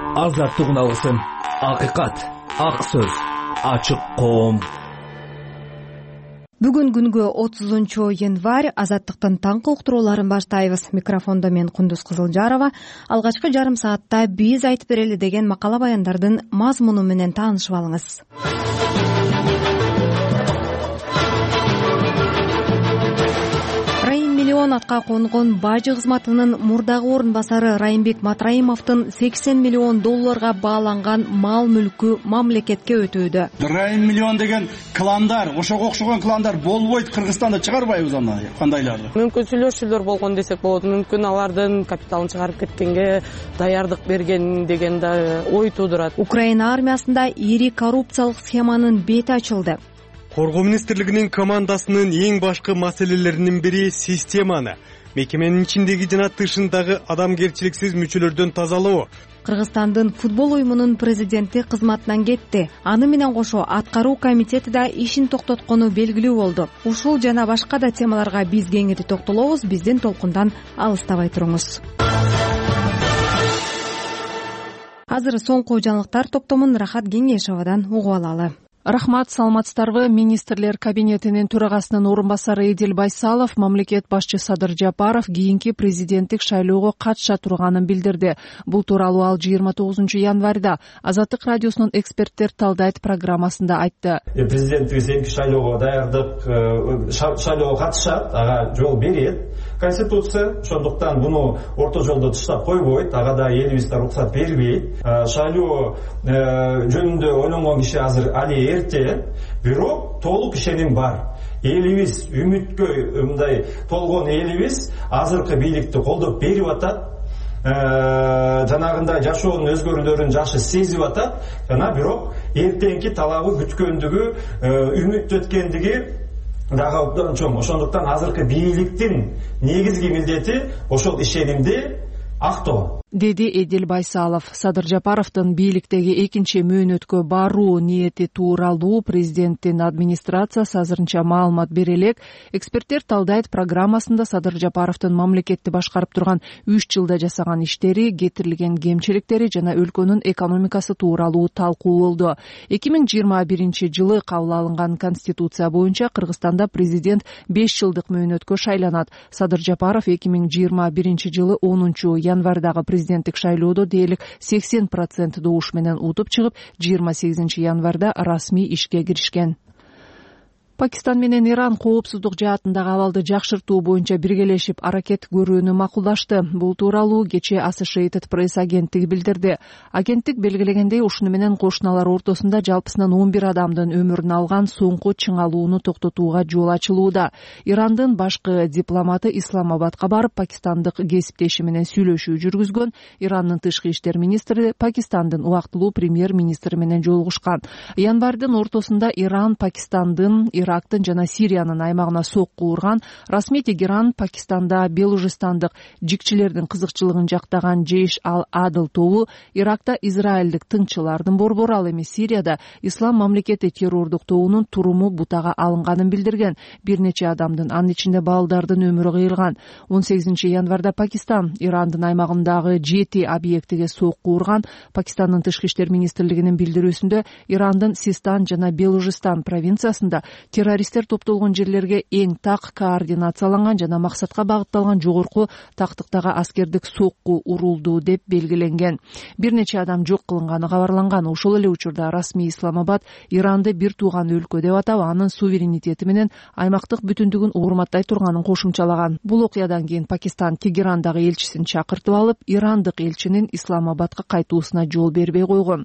азаттык уналысын, акыйкат, ак сөз, ачык коом. Бүгүн күнгө 30 январь, азаттыктын таңкы уктурууларын баштайбыз. Микрофондо мен Кундуз Кызылжарова. Алгачкы жарым саатта биз айтып берели деген макала баяндардын мазмуну менен таанышып алыңыз. Миллион атка конгон бажы кызматынын мурдагы орун басары Райымбек Матраимовдун 80 миллион долларга бааланган мал мүлкү мамлекетке өтүүдө. Райым миллион деген кландар, ошого окшогон кландар болбойт, Кыргызстанда чыгарбайбыз аны кандайларды. Мүмкүн сүйлөшүүлөр болгон десек болот, мүмкүн алардын капиталын чыгарып кеткенге даярдык берген деген да ой туудурат. Украина армиясында ири коррупциялык схеманын бети ачылды. Коргоо министрлигинин командасынын эң башкы маселелеринин бири системаны, мекеменин ичиндеги жана тышындагы адамгерчиликсиз мүчөлөрдөн тазалоо. Кыргызстандын футбол уюмунун президенти кызматынан кетти. Аны менен кошо аткаруу комитети да ишин токтоткону белгилүү болду. Ушул жана башка да темаларга биз кеңири токтолобуз. Биздин толкундан алыстабай туруңуз. Азыр соңку жаңылыктар топтомун Рахат Кеңешовадан угуп алалы. Рахмат, саламатсыздарбы. Министрлер кабинетинин төрагасынын орун басары Эдил Байсалов мамлекет башчы Садыр Жапаров кийинки президенттик шайлоого катыша турганын билдирди. Бул тууралуу ал 29 январда Азаттык радиосунун эксперттер талдайт программасында айтты. Президенттик сенки шайлоого даярдык, шайлоого катышат, ага жол берет Конституция, ошондуктан буну орто жолдо таштап койбойт, ага да элибизде уруксат бербейт. Шайлоо жөнүндө ойлонгон киши азыр али эрте, бирок толук ишеним бар. Элибиз үмүткө мындай толгон элибиз азыркы бийликти колдоп берип атат. Жанагындай жашоонун өзгөрүүлөрүн жакшы сезип атат. Жана бирок эртеңки талабы бүткөндүгү, үмүт өткөндүгү дагы абдан чоң. Ошондуктан азыркы бийликтин негизги милдети ошол ишенимди актоо, деди Эдил Байсалов. Садыр Жапаровдун бийликтеги экинчи мөөнөткө баруу ниети тууралуу президенттин администрациясы азырынча маалымат бере элек. Эксперттер талдайт программасында Садыр Жапаровдун мамлекетти башкарып турган 3 жылда жасаган иштери, кетирилген кемчиликтери жана өлкөнүн экономикасы тууралуу талкуу болду. 2021 жылы кабыл алынган конституция боюнча Кыргызстанда президент 5 жылдык мөөнөткө шайланат. Садыр Жапаров 2021 жылы 10 январдагы президенттик шайлоодо дээрлик 80% добуш менен утуп чыгып, 28 январда расмий ишке киришкен. Пакистан менен Иран коопсуздук жаатындагы абалды жакшыртуу боюнча биргелешип аракет көрүүнү макулдашты. Бул тууралуу кечээ Associated Press агенттиги билдирди. Агенттик белгилегендей, ушуну менен кошуналар ортосунда жалпысынан 11 адамдын өмүрүн алган соңку чыңалууну токтотууга жол ачылууда. Ирандын башкы дипломаты Исламабадка барып, пакистандык кесиптеши менен сүйлөшүү жүргүзгөн. Ирандын тышкы иштер министри Пакистандын убактылуу премьер-министри менен жолугушкан. Январдын ортосунда Иран Пакистандын, Ирактын жана Сириянын аймагына сокку урган. Расмий Тегеран Пакистанда белужистандык жикчилердин кызыкчылыгын жактаган Жейш ал-Адыл тобу Иракта израилдик тыңчылардын борбору, ал эми Сирияда Ислам мамлекети террордук тобунун туруму бутага алынганын билдирген. Бир нече адамдын, анын ичинде балдардын өмүрү кыйылган. 18 январда Пакистан Ирандын аймагындагы 7 объектиге сокку урган. Пакистандын тышкы иштер министрлигинин билдирүүсүндө Ирандын Систан жана Белужистан провинциясында террористтер топтолгон жерлерге эң так координацияланган жана максатка багытталган жогорку тактыктагы аскердик сокку урулду деп белгиленген. Бир нече адам жок кылынганы кабарланган. Ошол эле учурда расмий Исламабад Иранды бир тууган өлкө деп атап, анын суверенитети менен аймактык бүтүндүгүн урматтай турганын кошумчалаган. Бул окуядан кийин Пакистан Тегерандагы элчисин чакыртып алып, ирандык элчинин Исламабадка кайтуусуна жол бербей койгон.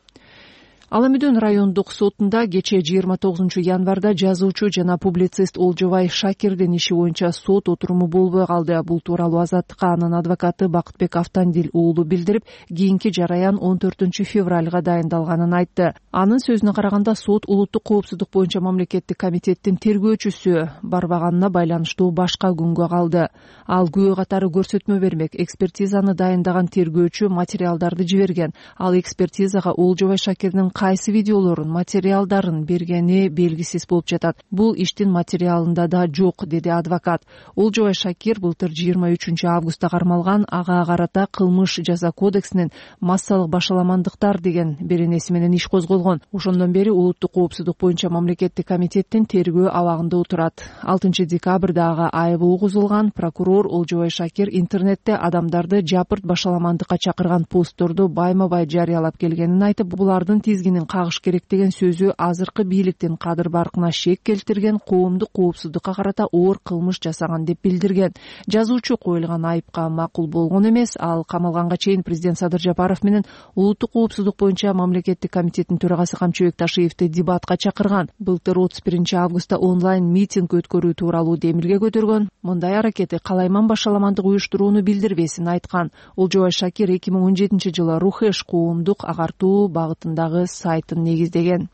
Аламүдүн райондук сотунда кечээ 29 январда жазуучу жана публицист Олжобай Шакирдин иши боюнча сот отуруму болбой калды. Бул тууралуу Азаттыкка анын адвокаты Бакытбек Автандил уулу билдирип, кийинки жараян 14 февралга дайындалганын айтты. Анын сөзүнө караганда, сот улуттук коопсуздук боюнча мамлекеттик комитеттин тергөөчүсү барбаганына байланыштуу башка күнгө калды. Ал күбө катары көрсөтмө бермек. Экспертизаны дайындаган тергөөчү материалдарды жиберген. Ал экспертизага Олжобай Шакирдин кайсы видеолорун, материалдарын бергени белгисиз болуп жатат. Бул иштин материалында да жок, деди адвокат. Олжобай Шакир былтыр 23 августта кармалган, ага карата кылмыш жаза кодексинин массалык башаламандыктар деген беренеси менен иш козголгон. Ошондон бери улуттук коопсуздук боюнча мамлекеттик комитеттин тергөө абагында отурат. 6 декабрда ага айып угузулган. Прокурор Олжобай Шакир интернетте адамдарды жапырт башаламандыкка чакырган постторду байма-бай жарыялап келгенин айтып, булардын тизгинин кагыш керек деген сөзү азыркы бийликтин кадыр баркына шек келтирген, коомдук коопсуздукка карата оор кылмыш жасаган деп билдирген. Жазуучу коюлган айыпка макул болгон эмес. Ал камалганга чейин президент Садыр Жапаров менен улуттук коопсуздук боюнча мамлекеттик комитеттин төрагасы Камчыбек Ташиевди дебатка чакырган. Былтыр 31 августта онлайн митинг өткөрүү тууралуу демилге көтөргөн. Мындай аракети калайман башаламандык уюштурууну билдирбесин айткан. Олжобай Шакир 2017 жылы Рухеш коомдук агартуу багытындагы сайтын негиздеген.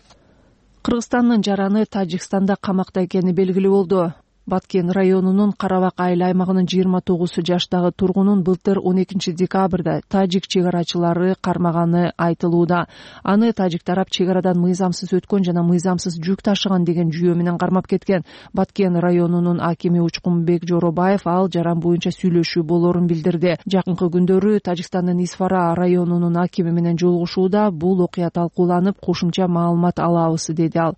Кыргызстандын жараны Тажикстанда камакта экени белгилүү болду. Баткен районунун Карабак айыл аймагынын 29 жаштагы тургунун былтыр 12 декабрда тажик чегарачылары кармаганы айтылууда. Аны тажик тарап чегарадан мыйзамсыз өткөн жана мыйзамсыз жүк ташыган деген жүйө менен кармап кеткен. Баткен районунун акими Учкунбек Жоробаев ал жаран боюнча сүйлөшүү болорун билдирди. Жакынкы күндөрү Тажикстандын Исфара районунун акими менен жолугушууда бул окуя талкууланып, кошумча маалымат алабыз, деди ал.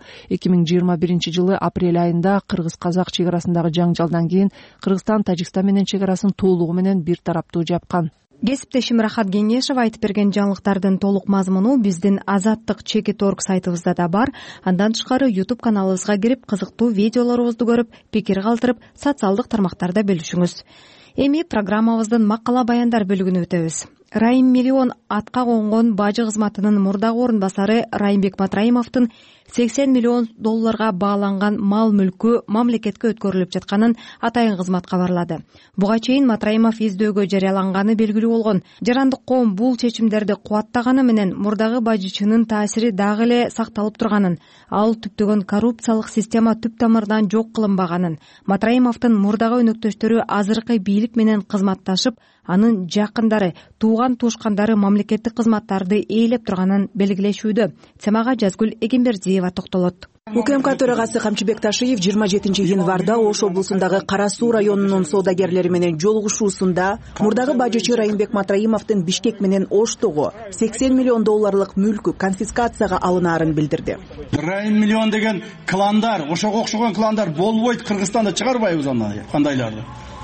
2021 жылы апрель айында кыргыз-казак арасындагы жаңжалдан кийин Кыргызстан Тажикстан менен чегарасын толугу менен бир тараптуу жапкан. Кесиптешим Рахат Кеңешев айтып берген жаңылыктардын толук мазмуну биздин Азаттык.org сайтыбызда да бар. Андан тышкары YouTube каналыбызга кирип, кызыктуу видеолорубузду көрүп, пикир калтырып, социалдык тармактарда бөлүшүңүз. Эми программабыздын макала баяндар бөлүгүнө өтөбүз. Райым Миллион атка конгон бажы кызматынын мурдагы орун басары Райымбек Матраимовдун $80 миллион бааланган мал мүлкү мамлекетке өткөрүлүп жатканын атайын кызмат кабарлады. Буга чейин Матраимов издөөгө жарыяланганы белгилүү болгон. Жарандык коом бул чечимдерди кубаттаганы менен мурдагы бажычынын таасири дагы эле сакталып турганын, ал түптөгөн коррупциялык система түп тамырдан жок кылынбаганын, Матраимовдун мурдагы өнөктөштөрү азыркы бийлик менен кызматташып, анын жакындары, тууган туушкандары мамлекеттик кызматтарды ээлеп турганын белгилешүүдө. Темага Жазгүл Эгембердиева токтолот. УКМК төрагасы Камчыбек Ташиев 27 январда Ош облусундагы Кара Суу районунун соодагерлери менен жолугушуусунда мурдагы бажычы Райымбек Матраимовдун Бишкек менен Оштогу $80 миллион мүлкү конфискацияга алынаарын билдирди. Райым Миллион деген кландар, ошого окшогон кландар болбойт, Кыргызстанда чыгарбайбыз аны, кандайларды.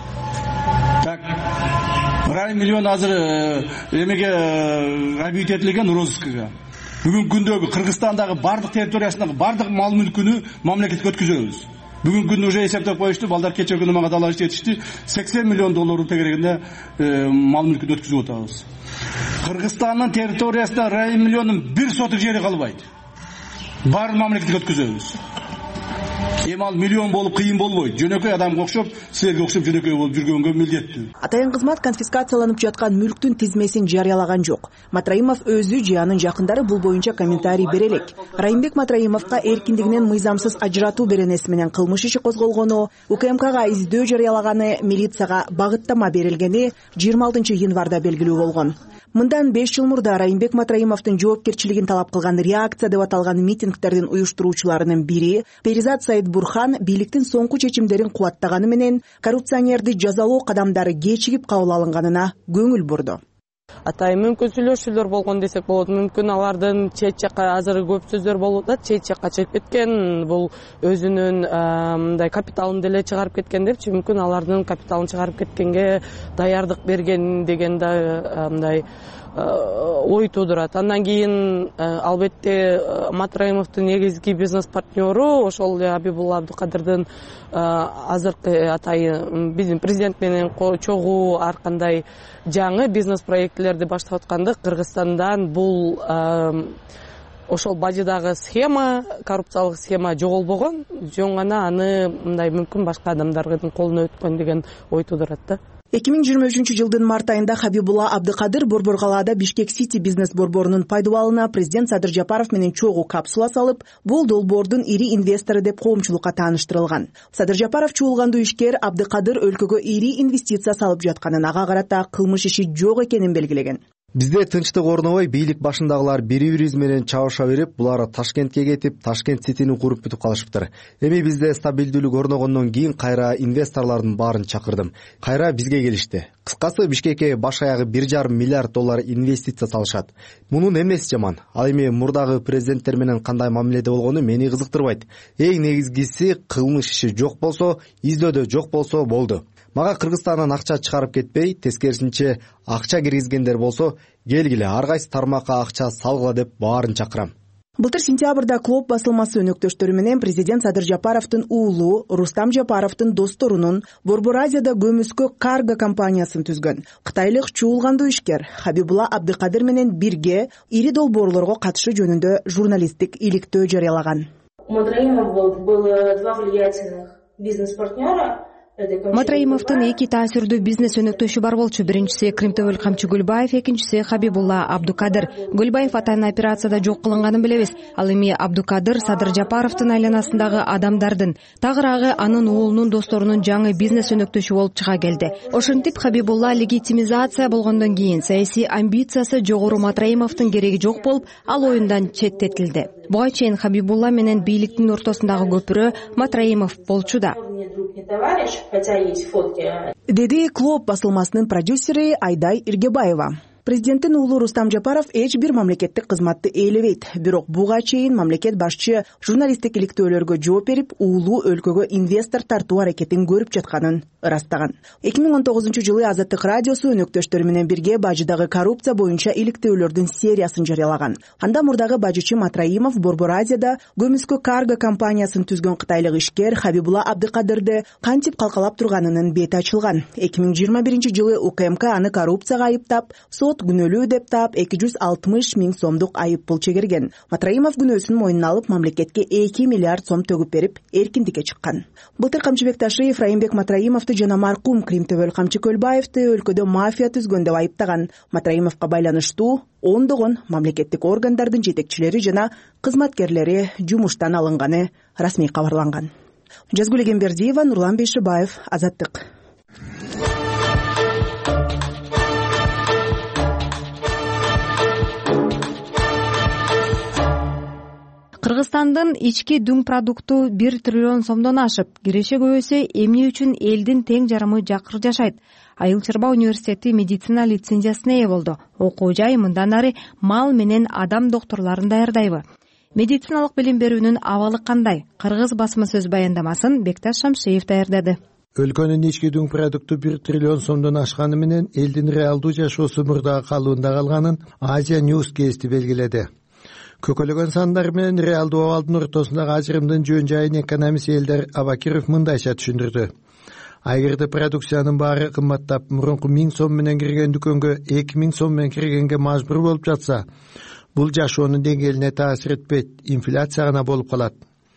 Так, Райым Миллион азыр эмеге объект этилген розыскага. Бүгүнкү күндөгү Кыргызстандагы бардык территориясындагы бардык мал мүлкүнү мамлекетке өткүзөбүз. Бүгүнкү күндө уже эсептеп коюшту, балдар кече күнү мага далаш жетишти. $80 миллион тегерегинде мал мүлкүн өткүзүп атабыз. Кыргызстандын территориясында Райым Миллиондун бир сотук жери калбайт. Баарын мамлекетке өткүзөбүз. Эми ал миллион болуп кыйын болбойт. Жөнөкөй адамга окшоп, силерге окшоп жөнөкөй болуп жүргөнгө милдеттүү. Атайын кызмат конфискацияланып жаткан мүлктүн тизмесин жарыялаган жок. Матраимов өзү же анын жакындары бул боюнча комментарий бере элек. Райымбек Матраимовго эркиндигинен мыйзамсыз ажыратуу беренеси менен кылмыш иши козголгону, УКМКга издөө жарыялаганы, милицияга багыттама берилгени 26 январда белгилүү болгон. Мындан 5 жыл мурда Райымбек Матраимовдун жоопкерчилигин талап кылган реакция деп аталган митингдердин уюштуруучуларынын бири Перизат Саидбурхан бийликтин соңку чечимдерин кубаттаганы менен коррупционерди жазалоо кадамдары кечигип кабыл алынганына көңүл бурду. Атайын мүмкүн сүйлөшүүлөр болгон десек болот. Мүмкүн алардын чет жакка азыр көп сөздөр болуп атат, чет жакка чыгып кеткен, бул өзүнүн мындай капиталын деле чыгарып кеткен депчи, мүмкүн алардын капиталын чыгарып кеткенге даярдык берген деген да мындай ой туудурат. Андан кийин албетте Матраимовдун негизги бизнес партнеру ошол эле Абибулла Абдыкадырдын азыркы атайын биздин президент менен чогуу ар кандай жаңы бизнес проектлерди баштап атканды Кыргызстандан бул ошол бажыдагы схема, коррупциялык схема жоголбогон, жөн гана аны мындай мүмкүн башка адамдардын колуна өткөн деген ой туудурат да. 2023 жылдын март айында Хабибулла Абдыкадыр Борборкалаада Бишкек Сити бизнес борборунун пайдубалына президент Садыр Жапаров менен чогуу капсула салып, бул долбоордун ири инвестору деп коомчулукка тааныштырылган. Садыр Жапаров чуулгандуу ишкер Абдыкадыр өлкөгө ири инвестиция салып жатканын, ага карата кылмыш иши жок экенин белгилеген. Бизде тынчтык орнобой бийлик башындагылар бири-бирибиз менен чабыша берип, булар Ташкентке кетип, Ташкент Ситини куруп бүтүп калышыптыр. Эми бизде стабилдүүлүк орногондон кийин кайра инвесторлордун баарын чакырдым. Кайра бизге келишти. Кыскасы, Бишкекке баш аягы $1,5 миллиард инвестиция салышат. Мунун эмнеси жаман? Ал эми мурдагы президенттер менен кандай мамиледе болгону мени кызыктырбайт. Эң негизгиси, кылмыш иши жок болсо, издөөдө жок болсо болду. Мага Кыргызстандан акча чыгарып кетпей, тескерисинче акча киргизгендер болсо, келгиле ар кайсы тармакка акча салгыла деп баарын чакырам. Былтыр сентябрда Клоп басылмасы өнөктөштөрү менен президент Садыр Жапаровдун уулу Рустам Жапаровдун досторунун Борбор Азияда көмүскө карго компаниясын түзгөн. Кытайлык чуулгандуу ишкер Хабибулла Абдыкадыр менен бирге ири долбоорлорго катышуу жөнүндө журналисттик иликтөө жарыялаган. Матраимов был два влиятельных бизнес-партнера. Матраимовдун эки таасирдүү бизнес өнөктөшү бар болчу. Биринчиси Кримтөбөл камчы Гүлбаев, экинчиси Хабибулла Абдукадыр. Гүлбаев атайын операцияда жок кылынганын билебиз. Ал эми Абдукадыр Садыр Жапаровдун айланасындагы адамдардын, тагыраагы анын уулунун досторунун жаңы бизнес өнөктөшү болуп чыга келди. Ошентип Хабибулла легитимизация болгондон кийин саясий амбициясы жогору Матраимовдун кереги жок болуп, ал оюндан четтетилди. Буга чейин Хабибулла менен бийликтин ортосундагы көпүрө Матраимов болчу да. Деди Клоп басылмасынын продюсери Айдай Иргебаева. Президенттин уулу Рустам Жапаров эч бир мамлекеттик кызматты ээлебейт. Бирок буга чейин мамлекет башчы журналисттик иликтөөлөргө жооп берип, уулу өлкөгө инвестор тартуу аракетин көрүп жатканын ырастаган. 2019-жылы Азаттык радиосу өнөктөштөрү менен бирге бажыдагы коррупция боюнча иликтөөлөрдүн сериясын жарыялаган. Анда мурдагы бажычы Матраимов Борбор Азияда көмүскө карго компаниясын түзгөн кытайлык ишкер Хабибулла Абдыкадырды кантип калкалап турганынын бети ачылган. 2021-жылы УКМК аны коррупцияга айыптап, күнөлүү деп таап 260 000 сомдук айып пул чегерген. Матраимов күнөөсүн мойнуна алып, мамлекетке 2 миллиард сом төгүп берип, эркиндикке чыккан. Былтыр Камчыбек Ташиев Райымбек Матраимовду жана маркум Кримтөбөл камчы Көлбаевди өлкөдө мафия түзгөн деп айыптаган. Матраимовго байланыштуу ондогон мамлекеттик органдардын жетекчилери жана кызматкерлери жумуштан алынганы расмий кабарланган. Жазгүл Эгембердиева, Нурлан Бейшибаев, Азаттык. Кыргызстандын ички дүң продукту 1 триллион сомдон ашып, киреше көбөйсө эмне үчүн элдин тең жарымы жакыр жашайт? Айыл Чарба университети медицина лицензиясына ээ болду. Окуу жай мындан ары мал менен адам докторлорун даярдайбы? Медициналык билим берүүнүн абалы кандай? Кыргыз басма сөз баяндамасын Бекташ Шамшиев даярдады. Өлкөнүн ички дүң продукту 1 триллион сомдон ашканы менен элдин реалдуу жашоосу мурдагы калыбында калганын Азия News кести белгиледи. Көкөлөгөн сандар менен реалдуу абалдын ортосундагы ажырымдын жөн жайын экономист Элдар Абакиров мындайча түшүндүрдү. Айгерде продукциянын баары кымбаттап, мурунку 1000 сом менен кирген дүкөнгө 2000 сом менен киргенге мажбур болуп жатса, бул жашоонун деңгээлине таасир этпейт, инфляция гана болуп калат.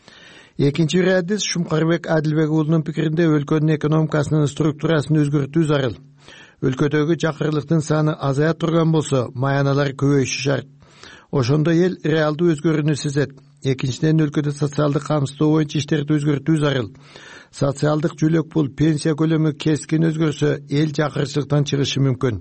Экинчи адис Шумкарбек Адилбек уулунун пикиринде өлкөнүн экономикасынын структурасын өзгөртүү зарыл. Өлкөдөгү жакырлыктын саны азая турган болсо, маяналар көбөйүшү шарт. Ошондо эл реалдуу өзгөрүүнү сезет. Экинчиден өлкөдө социалдык камсыздоо боюнча иштерди өзгөртүү зарыл. Социалдык жүлөк пул, пенсия көлөмү кескин өзгөрсө, эл жакырчылыктан чыгышы мүмкүн.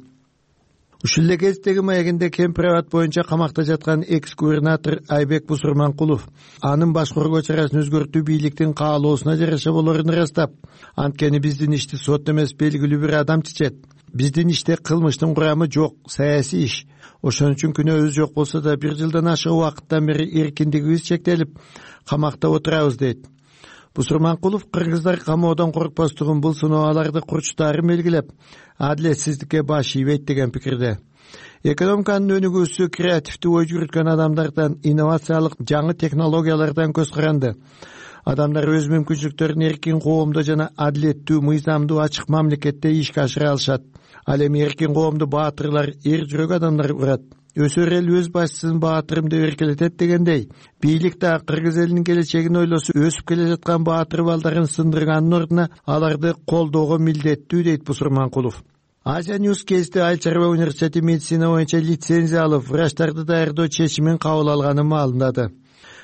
Ушул эле кездеги маегинде Кемпирабад боюнча камакта жаткан экс-губернатор Айбек Бусурманкулов анын башкаруу чарасын өзгөртүү бийликтин каалоосуна жараша болорун ырастап, анткени биздин ишти сот эмес белгилүү бир адам чечет. Биздин иште кылмыштын курамы жок, саясий иш. Ошон үчүн күнөөбүз жок болсо да 1 жылдан ашык убакыттан бери эркиндигибиз чектелип, камакта отурабыз дейт. Бусурманкулов кыргыздар камоодон коркпостугун бул сынооларды курчтаарын белгилеп, адилетсиздикке баш ийбейт деген пикирде. Экономиканын өнүгүүсү креативдүү ой жүрүткөн адамдардан, инновациялык жаңы технологиялардан көз каранды. Адамдар өз мүмкүнчүлүктөрүн эркин коомдо жана адилеттүү, мыйзамдуу, ачык мамлекетте ишке ашыра алышат. Ал эми эркин коомду баатырлар, эр жүрөк адамдар курат. Өсөр эл өз башчысын баатырым деп эркелетет дегендей, бийлик да кыргыз элинин келечегин ойлосо, өсүп келе жаткан баатыр балдарын сындырганын ордуна аларды колдоого милдеттүү дейт Бусурманкулов. Азия News кести Айыл Чарба университети медицина боюнча лицензия алып, врачтарды даярдоо чечимин кабыл алганын маалымдады.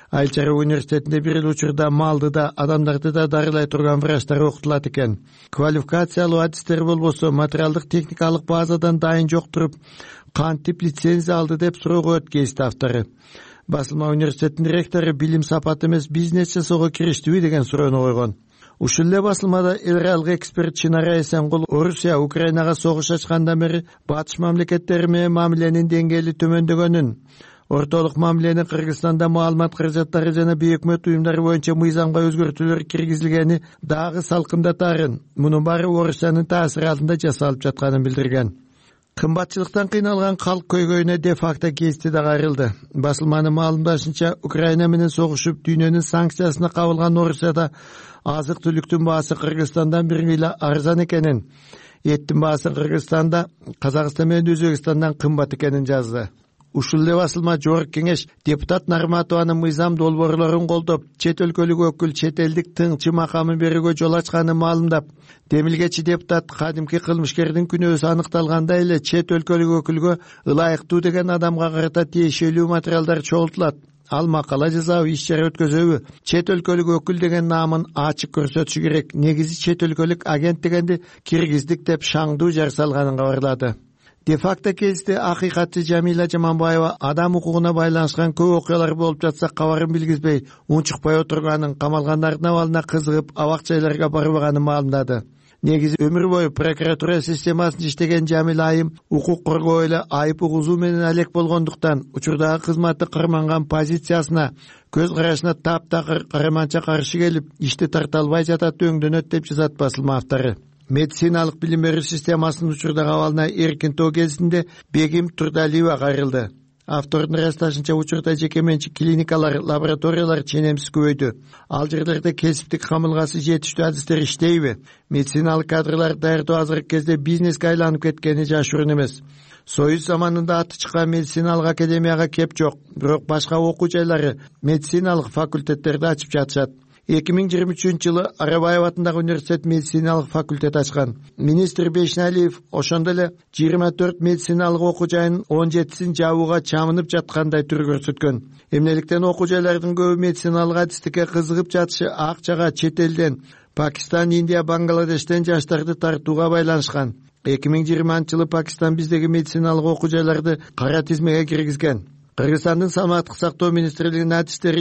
Айыл чарба университетинде бир эле учурда малды да адамдарды да дарылай турган врачтар окутулат экен. Квалификациялуу адистер болбосо материалдык техникалык базадан дайын жок туруп кантип лицензия алды деп суроо коет кести автору. Басылма университетинин ректору билим сапаты эмес бизнес жасоого кириштиби деген суроону койгон. Ушул эле басылмада эл реалдык эксперт Чынара Эсенгул Орусия Украинага согуш ачкандан бери батыш мамлекеттери менен мамиленин деңгээли төмөндөгөнүн, ортолук мамилени Кыргызстанда маалымат каражаттары жана бейөкмөт уюмдары боюнча мыйзамга өзгөртүүлөр киргизилгени дагы салкындатарын, мунун баары Орусиянын таасири алтында жасалып жатканын билдирген. Кымбатчылыктан кыйналган калк көйгөйүнө де факто кести да кайрылды. Басылманын маалымдашынча, Украина менен согушуп дүйнөнүн санкциясына кабылган Орусияда азык түлүктүн баасы Кыргызстандан бир миля арзан экенин, эттин баасы Кыргызстанда Казакстан менен Өзбекстандан кымбат экенин жазды. Ушул эле басылма Жогорку Кеңеш депутат Нарматованын мыйзам долбоорлорун колдоп, чет өлкөлүк өкүл чет элдик тыңчы макамын берүүгө жол ачканын маалымдап, демилгечи депутат кадимки кылмышкердин күнөөсү аныкталганда эле чет өлкөлүк өкүлгө ылайыктуу деген адамга карата тиешелүү материалдар чогултулат. Ал макала жазабы, иш чара өткөзөбү, чет өлкөлүк өкүл деген наамын ачык көрсөтүшү керек. Негизи чет өлкөлүк агент дегенди киргиздик деп шаңдуу жар салганын кабарлады. Де-факто кезде акыйкатчы Жамила Жаманбаева адам укугуна байланышкан көп окуялар болуп жатса кабарын билгизбей, унчукпай отурганын, камалгандардын абалына кызыгып, абак жайларга барбаганын маалымдады. Негизи өмүр бою прокуратура системасында иштеген Жамил Айым укук коргоо эле айып угузуу менен алек болгондуктан учурдагы кызматы кырманган позициясына, көз карашына таптакыр караманча каршы келип, ишти тарта албай жатат, өңдөнөт деп жазат басылма автору. Медициналык билим берүү системасынын учурдагы абалына эркин тоо кезинде Бегим Турдалиева кайрылды. Автордун ырасташынча, учурда жеке менчик клиникалар, лабораториялар ченемсиз көбөйдү. Ал жерлерде кесиптик камылгасы жетиштүү адистер иштейби? Медициналык кадрлар даярдоо азыркы кезде бизнеске айланып кеткени жашыруун эмес. Союз заманында аты чыккан медициналык академияга кеп жок, бирок башка окуу жайлары, медициналык факультеттерди ачып жатышат. 2023-жылы Арабаев атындагы университет медициналык факультет ачкан. Министр Бешналиев ошондо эле 24 медициналык окуу жайынын 17син жабууга чамынып жаткандай түр көрсөткөн. Эмнеликтен окуу жайлардын көбү медициналык адистикке кызыгып жатышы акчага чет элден, Пакистан, Индия, Бангладештен жаштарды тартууга байланышкан. 2020-жылы Пакистан биздеги медициналык окуу жайларды кара тизмеге киргизген. Кыргызстандын саламаттык сактоо министрлигинин адистери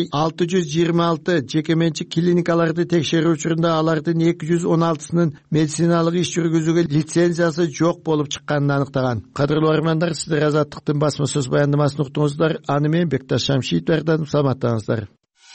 626 жеке менчик клиникаларды текшерүү учурунда алардын 216сынын медициналык иш жүргүзүүгө лицензиясы жок болуп чыкканын аныктаган. Кадырлуу армандар, сиздер Азаттыктын басма сөз баяндамасын уктуңуздар. Аны менен Бекташ Шамшиев даярдадым. Саламаттаңыздар.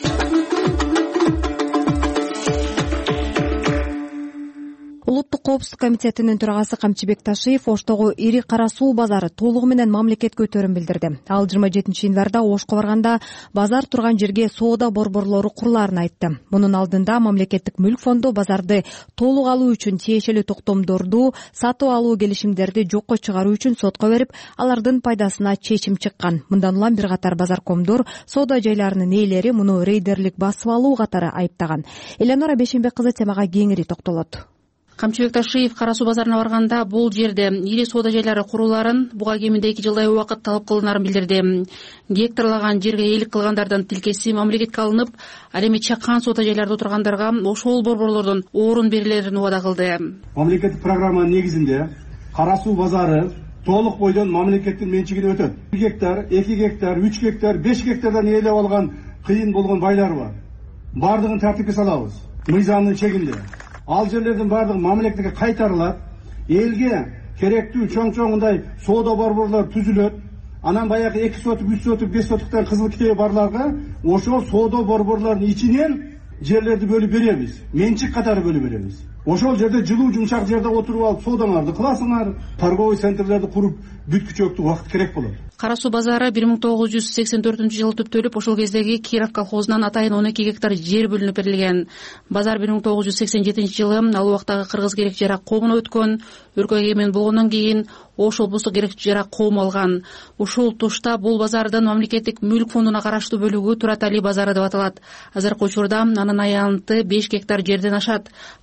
Улуттук коопсуздук комитетинин төрагасы Камчыбек Ташиев Оштогу ири кара суу базары толугу менен мамлекетке өтөрүн билдирди. Ал 27-январда Ошко барганда базар турган жерге соода борборлору курулаарын айтты. Мунун алдында мамлекеттик мүлк фонду базарды толук алуу үчүн тиешелүү токтомдорду, сатып алуу келишимдерди жокко чыгаруу үчүн сотко берип, алардын пайдасына чечим чыккан. Мындан улам бир катар базаркомдор соода жайларынын ээлери муну рейдерлик басып алуу катары айыптаган. Эленора Бешенбек кызы темага кеңири токтолот. Камчыбек Ташиев кара суу базарына барганда бул жерде ири соода жайлары курулаарын буга кеминде 2 жылдай убакыт талап кылынарын билдирди. Гектарлаган жерге ээлик кылгандардын тилкеси мамлекетке алынып, ал эми чакан соода жайларда отургандарга ошол борборлордон орун берилерин убада кылды. Мамлекеттик программанын негизинде кара суу базары толук бойдон мамлекеттин менчигине өтөт. 1 гектар, 2 гектар, 3 гектар, 5 гектардан ээлеп алган кыйын болгон байлар бар. Бардыгын тартипке салабыз. Мыйзамдын чегинде. Ал жерлердин бардыгы мамлекетке кайтарылат. Элге керектүү чоң-чоңундай соода борборлор түзүлөт. Анан баягы 2 сотук, 3 сотук, 5 соттуктан кызыл китеби барларга ошол соода борборлордун ичинен жерлерди бөлүп беребиз. Менчик катары бөлүп беребиз. Ошол жерде жылуу жумшак жерде отуруп алып соодаңарды кыласыңар, торговый центрлерди куруп бүткүчөктү убакыт керек болот. Кара суу базары 1984-жылы түптөлүп, ошол кездеги Киров колхозунан атайын 12 гектар жер бөлүнүп берилген. Базар 1987-жылы ал убактагы кыргыз керек жарак коомуна өткөн. Өркө эгемен болгондон кийин Ош облустук керек жарак коому алган. Ушул тушта бул базардын мамлекеттик мүлк фондуна караштуу бөлүгү Туратали базары деп аталат. Азыркы учурда анын аянты 5 гектар жерден ашат. Калган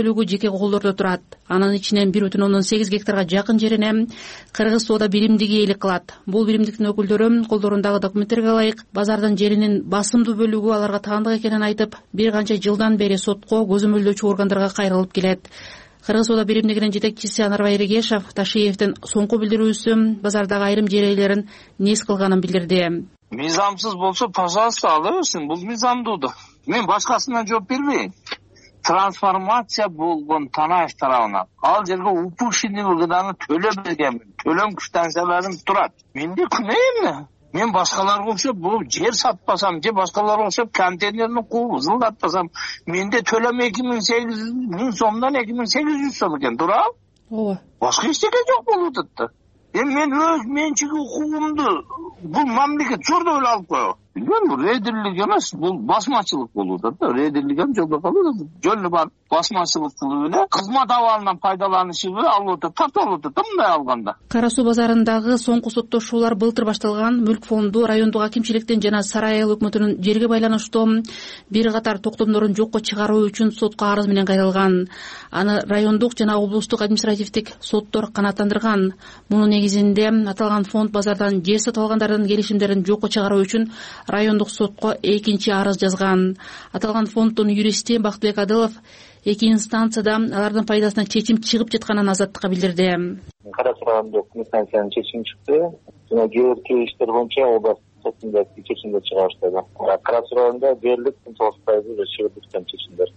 бөлүгү жеке колдордо турат. Анын ичинен 1,8 гектарга жакын жерине Кыргыз соода биримдиги ээлик кылат. Бул биримдиктин өкүлдөрү колдорундагы документтерге ылайык базардын жеринин басымдуу бөлүгү аларга таандык экенин айтып, бир канча жылдан бери сотко көзөмөлдөөчү органдарга кайрылып келет. Кыргыз соода биримдигинин жетекчиси Анарбай Эргешов Ташиевдин соңку билдирүүсү базардагы айрым жер ээлерин нес кылганын билдирди. Мыйзамсыз болсо, пожалуйста, ала берсин. Бул мыйзамдуу да. Мен башкасына жооп бербейм. Трансформация болгон Танаев тарабынан ал жерге упущенный выгоданы төлөп бергенмин. Төлөм станцияларым турат. Менде күнөө эмне? Мен башкаларга окшоп бул жер сатпасам, же башкаларга окшоп контейнерни кууп ызылдатпасам, менде төлөм 2800 миң сомдон 2800 сом экен, туурабы? Ооба. Башка эчтеке жок болуп атат да. Мен өз менчик укугумду бул мамлекет жордо эле алып коебу. Билбейм, бул рейдерлик эмес, бул басмачылык болуп атат да. Рейдерлик эми жолдо калып атат. Жолу бар басмачылык кылып эле кызмат абалынан пайдаланышыбы алып атат, тартып алып атат мындай алганда. Кара Суу базарындагы соңку соттошуулар былтыр башталган. Мүлк фонду райондук акимчиликтин жана Сарай айыл өкмөтүнүн жерге байланыштуу бир катар токтомдорун жокко чыгаруу үчүн сотко арыз менен кайрылган. Аны райондук жана облустук административдик соттор канааттандырган. Мунун негизинде аталган фонд базардан жер сатып алгандардын келишимдерин жокко чыгаруу үчүн райондук сотко экинчи арыз жазган. Аталган фонддун юристи Бактыбек Адылов эки инстанцияда алардын пайдасына чечим чыгып жатканын Азаттыкка билдирди. Кара Суу райондук инстанциянын чечими чыкты. Жана кээ иштер боюнча область сотунда чечимдер чыга баштады. Кара Суу районунда дээрлик 9% чыгып жаткан чечимдер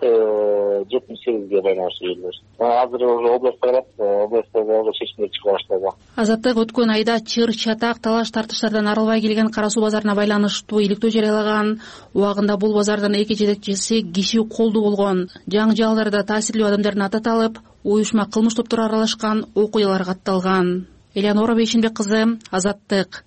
6-78ге байланыштуу элдер. Азыр уже область барат, областта чечимдер чыга баштады. Азаттык өткөн айда чыр, чатак, талаш тартыштардан арылбай келген Кара Суу базарына байланыштуу иликтөө жарыялаган. Убагында бул базардын эки жетекчиси киши колдуу болгон. Жаңжалдарда таасирлүү адамдардын аты аталып, уюшма кылмыш топтору аралашкан, окуялар катталган. Элеонора Бейшенбек кызы, Азаттык.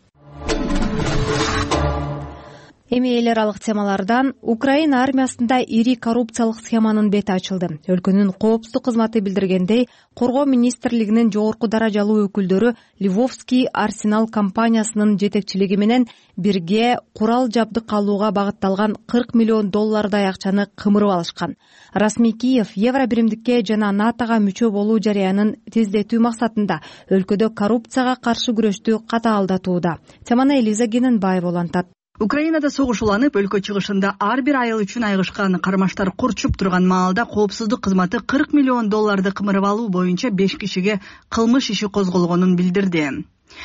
Эми эл аралык темалардан Украина армиясында ири коррупциялык схеманын бети ачылды. Өлкөнүн коопсуздук кызматы билдиргендей, Коргоо министрлигинин жогорку даражалуу өкүлдөрү Ливовский Арсенал компаниясынын жетекчилиги менен бирге курал жабдык алууга багытталган $40 миллион акчаны кымырып алышкан. Расмий Киев евро биримдикке жана НАТОга мүчө болуу жарыянын тездетүү максатында өлкөдө коррупцияга каршы күрөштү катаалдатууда. Теманы Элиза Гененбаева улантат. Украинада согуш уланып, өлкө чыгышында ар бир айыл үчүн айгышкан кармаштар курчуп турган маалда коопсуздук кызматы $40 миллион кымырып алуу боюнча 5 кишиге кылмыш иши козголгонун билдирди.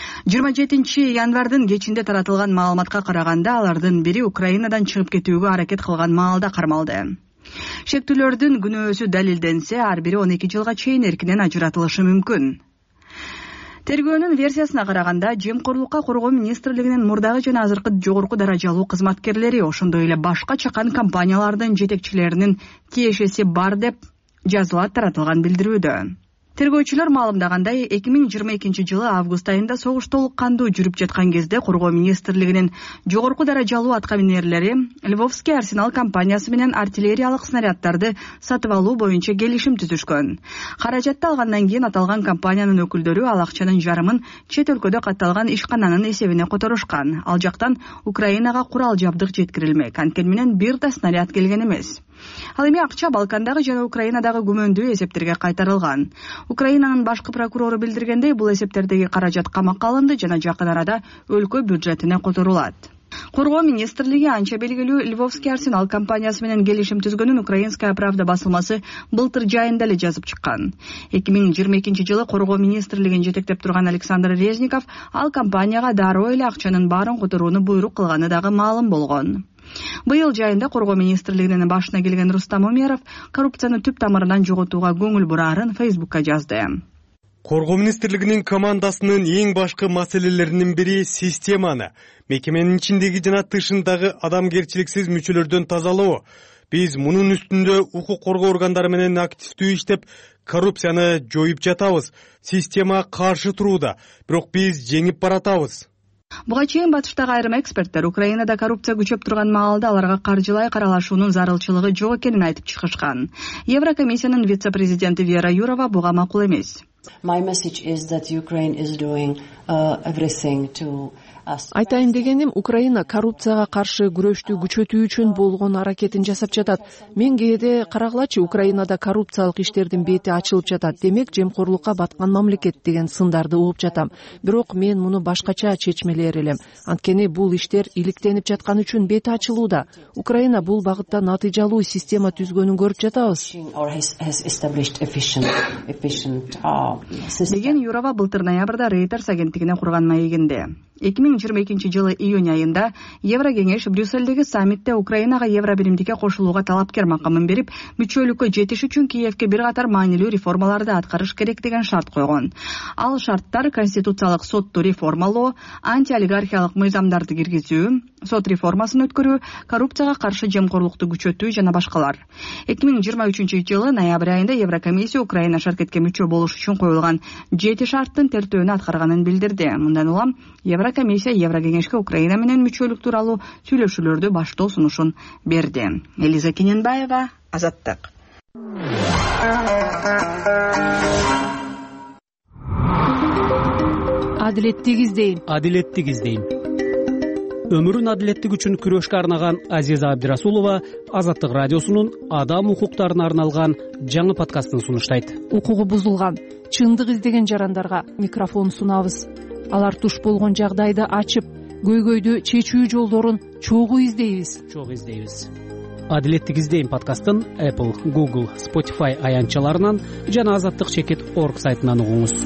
27 январдын кечинде таратылган маалыматка караганда, алардын бири Украинадан чыгып кетүүгө аракет кылган маалда кармалды. Шектүүлөрдүн күнөөсү далилденсе, ар бири 12 жылга чейин эркинен ажыратылышы мүмкүн. Тергөөнүн версиясына караганда, жемкорлукка Коргоо министрлигинин мурдагы жана азыркы жогорку даражалуу кызматкерлери, ошондой эле башка чакан компаниялардын жетекчилеринин тиешеси бар деп жазылат таратылган билдирүүдө. Тергөөчүлөр маалымдагандай, 2022 жылы август айында согуш толук кандуу жүрүп жаткан кезде Коргоо министрлигинин жогорку даражалуу аткаминерлери Львовский Арсенал компаниясы менен артиллериялык снаряддарды сатып алуу боюнча келишим түзүшкөн. Каражатты алгандан кийин аталган компаниянын өкүлдөрү ал акчанын жарымын чет өлкөдө катталган ишкананын эсебине которушкан. Ал жактан Украинага курал жабдык жеткирилмек. Анткени менен бир да снаряд келген эмес. Ал эми акча Балкандагы жана Украинадагы күмөндүү эсептерге кайтарылган. Украинанын башкы прокурору билдиргендей, бул эсептердеги каражат камакка алынды жана жакын арада өлкө бюджетине которулат. Коргоо министрлиги анча белгилүү Львовский Арсенал компаниясы менен келишим түзгөнүн Украинская правда басылмасы былтыр жайында эле жазып чыккан. 2022 жылы Коргоо министрлигин жетектеп турган Александр Резников ал компанияга дароо эле акчанын баарын которууну буйрук кылганы дагы маалым болгон. Быйыл жайында Коргоо министрлигинин башына келген Рустам Умеров коррупцияны түп тамырынан жоготууга көңүл бурарын Фейсбукка жазды. Коргоо министрлигинин командасынын эң башкы маселелеринин бири системаны, мекеменин ичиндеги жана тышындагы адамгерчиликсиз мүчөлөрдөн тазалоо. Биз мунун үстүндө укук коргоо органдары менен активдүү иштеп, коррупцияны жоюп жатабыз. Система каршы турууда, бирок биз жеңип баратабыз. Буга чейин батыштагы айрым эксперттер Украинада коррупция күчөп турган маалда аларга каржылай каралашуунун зарылчылыгы жок экенин айтып чыгышкан. Еврокомиссиянын вице-президенти Вера Юрова буга макул эмес. My message is that Ukraine is doing everything to айтайын дегеним, Украина коррупцияга каршы күрөштү күчөтүү үчүн болгон аракетин жасап жатат. Мен кээде карагылачы, Украинада коррупциялык иштердин бети ачылып жатат. Демек, жемкорлукка баткан мамлекет деген сындарды угуп жатам. Бирок мен муну башкача чечмелер элем. Анткени бул иштер иликтенип жаткан үчүн бети ачылууда. Украина бул багытта натыйжалуу система түзгөнүн көрүп жатабыз. Деген Юрова былтыр ноябрда Reuters агенттигине курган маегинде. 2022 жылы июнь айында Еврокеңеш Брюссельдеги саммитте Украинага евро биримдикке кошулууга талапкер макамын берип, мүчөлүккө жетиш үчүн Киевке бир катар маанилүү реформаларды аткарыш керек деген шарт койгон. Ал шарттар конституциялык сотту реформалоо, антиолигархиялык мыйзамдарды киргизүү, сот реформасын өткөрүү, коррупцияга каршы жемкорлукту күчөтүү жана башкалар. 2023 жылы ноябрь айында Еврокомиссия Украина шаркетке мүчө болуш үчүн коюлган 7 шарттын тертөөнү аткарганын билдирди. Мындан улам Еврокомиссия Еврокеңешке Украина менен мүчөлүк тууралуу сүйлөшүүлөрдү баштоо сунушун берди. Элиза Кененбаева, Азаттык. Адилеттик издейм. Өмүрүн адилеттик үчүн күрөшкө арнаган Азиза Абдирасулова Азаттык радиосунун адам укуктарына арналган жаңы подкастын сунуштайт. Укугу бузулган, чындык издеген жарандарга микрофон сунабыз. Алар туш болгон жагдайды ачып, көйгөйдү чечүү жолдорун чогуу издейбиз. Адилеттик издейм подкастын Apple, Google, Spotify аянтчаларынан жана azattik.org сайтынан угуңуз.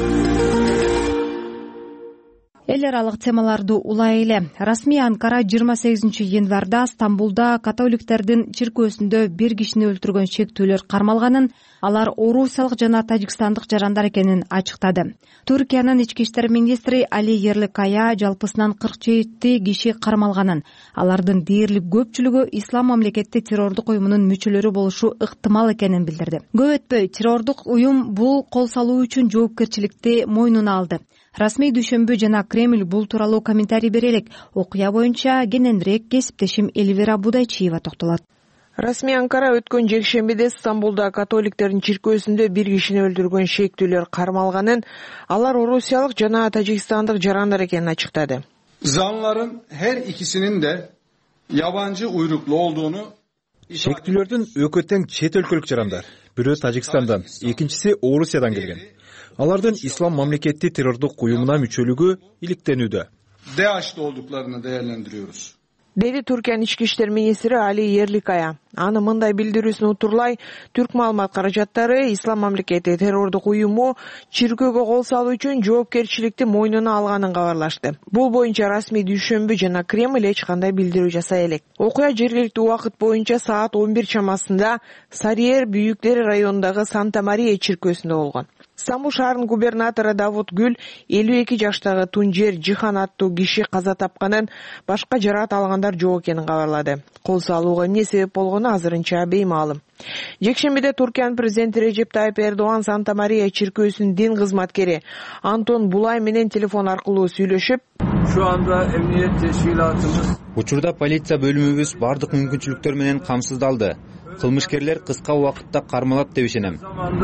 Эл аралык темаларды улай эле. Расмий Анкара 28 январда Стамбулда католиктердин чиркөөсүндө бир кишини өлтүргөн шектүүлөр кармалганын, алар орусиялык жана тажикстандык жарандар экенин ачыктады. Түркиянын ички иштер министри Али Ерликая жалпысынан 47 киши кармалганын, алардын дээрлик көпчүлүгү ислам мамлекети террордук уюмунун мүчөлөрү болушу ыктымал экенин билдирди. Көп өтпөй террордук уюм бул кол салуу үчүн жоопкерчиликти мойнуна алды. Расмий дүйшөмбү жана Кремль бул тууралуу комментарий бере элек. Окуя боюнча кененирээк кесиптешим Эльвира Будайчиева токтолот. Расмий Анкара өткөн жекшембиде Стамбулда католиктердин чиркөөсүндө бир кишини өлтүргөн шектүүлөр кармалганын, алар орусиялык жана тажикстандык жарандар экенин ачыктады. Zanlıların her ikisinin de yabancı uyruklu olduğunu Шектүүлөрдүн экөө тең чет өлкөлүк жарандар. Бирөө Тажикстандан, экинчиси Орусиядан келген. Алардын ислам мамлекети террордук уюмуна мүчөлүгү иликтенүүдө. DAEŞ'te olduklarını değerlendiriyoruz. Деди Түркиянын ички иштер министри Али Ерликая. Аны мындай билдирүүсүн утурлай, Түрк маалымат каражаттары ислам мамлекети террордук уюму чиркөөгө кол салуу үчүн жоопкерчиликти мойнуна алганын кабарлашты. Бул боюнча расмий дүйшөмбү жана Кремль эч кандай билдирүү жасай элек. Окуя жергиликтүү убакыт боюнча саат 11 чамасында Сариер Бүйүктер районундагы Санта-Мария чиркөөсүндө болгон. Стамбул шаарынын губернатору Давут Гүл 52 жаштагы Тунжер Жихан аттуу киши каза тапканын, башка жараат алгандар жок экенин кабарлады. Кол салууга эмне себеп болгону азырынча беймаалым. Жекшембиде Туркиянын президенти Режеп Тайып Эрдоган Санта-Мария чиркөөсүнүн дин кызматкери Антон Булай менен телефон аркылуу сүйлөшүп, Şu anda emniyet teşkilatımız Учурда полиция бөлүмүбүз бардык мүмкүнчүлүктөр менен камсыздалды. Кылмышкерлер кыска убакытта кармалат деп ишенем.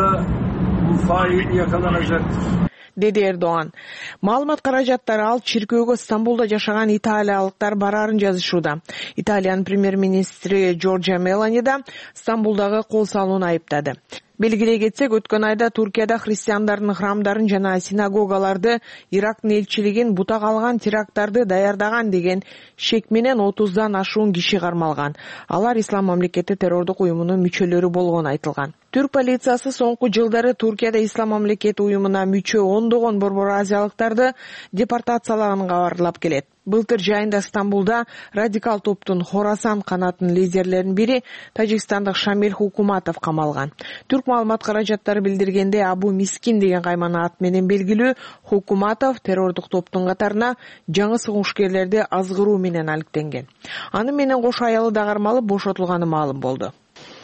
Деди Эрдоган. Маалымат каражаттары ал чиркөөгө Стамбулда жашаган италиялыктар барарын жазышууда. Италиянын премьер-министри Джорджа Мелани да Стамбулдагы кол салууну айыптады. Белгилей кетсек, өткөн айда Туркияда христиандардын храмдарын жана синагогаларды Ирактын элчилигин бутак алган теракттарды даярдаган деген шек менен 30дан ашуун киши кармалган. Алар ислам мамлекети террордук уюмунун мүчөлөрү болгону айтылган. Түрк полициясы соңку жылдары Туркияда ислам мамлекети уюмуна мүчө ондогон борбор азиялыктарды депортациялаганын кабарлап келет. Былтыр жайында Стамбулда радикал топтун Хорасан канатынын лидерлеринин бири тажикстандык Шамиль Хукуматов камалган. Түрк маалымат каражаттары билдиргенде Абу Мискин деген каймана ат менен белгилүү Хукуматов террордук топтун катарына жаңы согушкерлерди азгыруу менен алектенген. Аны менен кош аялы да кармалып бошотулганы маалым болду.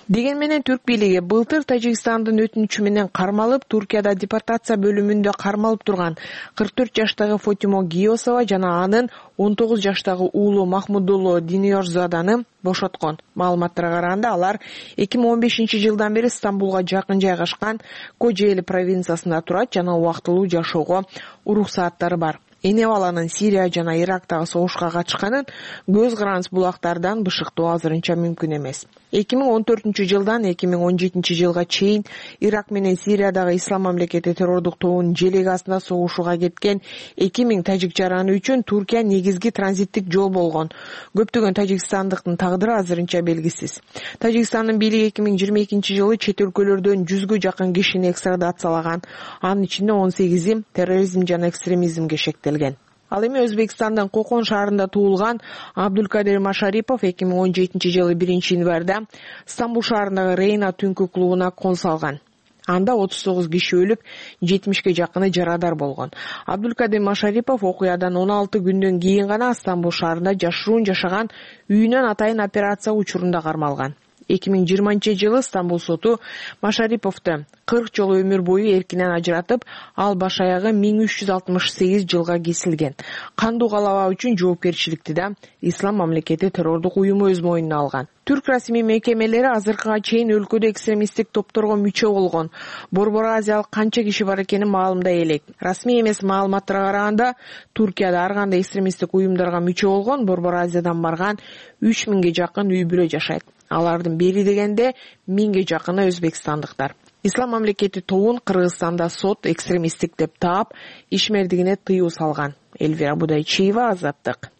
Деген менен түрк бийлиги былтыр Тажикстандын өтүнүчү менен кармалып, Туркияда депортация бөлүмүндө кармалып турган 44 жаштагы Фотимо Гиосова жана анын 19 жаштагы уулу Махмудулло Диниорзаданы бошоткон. Маалыматтарга караганда алар 2015-жылдан бери Стамбулга жакын жайгашкан Кожели провинциясында турат жана убактылуу жашоого уруксааттары бар. Эне баланын Сирия жана Ирактагы согушка катышканын көз карандыс булактардан бышыктоо азырынча мүмкүн эмес. 2014-жылдан 2017-жылга чейин Ирак менен Сириядагы Ислам мамлекети террордук тобунун желеги астында согушууга кеткен 2000 тажик жараны үчүн Туркия негизги транзиттик жол болгон. Көптөгөн тажикстандыктын тагдыры азырынча белгисиз. Тажикстандын бийлиги 2022-жылы чет өлкөлөрдөн 100гө жакын кишини экстрадациялаган. Анын ичинде 18и терроризм жана экстремизмге шектелген. Ал эми Өзбекстандын Кокон шаарында туулган Абдулкадир Машарипов 2017-жылы 1-январда Стамбул шаарындагы Рейна түнкү клубуна конс алган. Анда 39 киши өлүп, 70ге жакыны жарадар болгон. Абдулкадир Машарипов окуядан 16 күндөн кийин гана Стамбул шаарында жашыруун жашаган үйүнөн атайын операция учурунда кармалган. 2020-жылы Стамбул соту Машариповду 40 жолу өмүр бою эркинен ажыратып, ал баш аягы 1368 жылга кесилген. Кандуу калабаа үчүн жоопкерчиликти да Ислам мамлекети террордук уюму өз мойнуна алган. Түрк расмий мекемелери азыркыга чейин өлкөдө экстремисттик топторго мүчө болгон. Борбор Азиялык канча киши бар экенин маалымдай элек. Расмий эмес маалыматтарга караганда, Туркияда ар кандай экстремисттик уюмдарга мүчө болгон Борбор Азиядан барган 3000ге жакын үй бүлө жашайт. Алардын бери дегенде 1000ге жакыны өзбекстандыктар. Ислам мамлекети тобун Кыргызстанда сот экстремисттик деп таап, ишмердигине тыюу салган. Эльвира Будайчиева, Азаттык.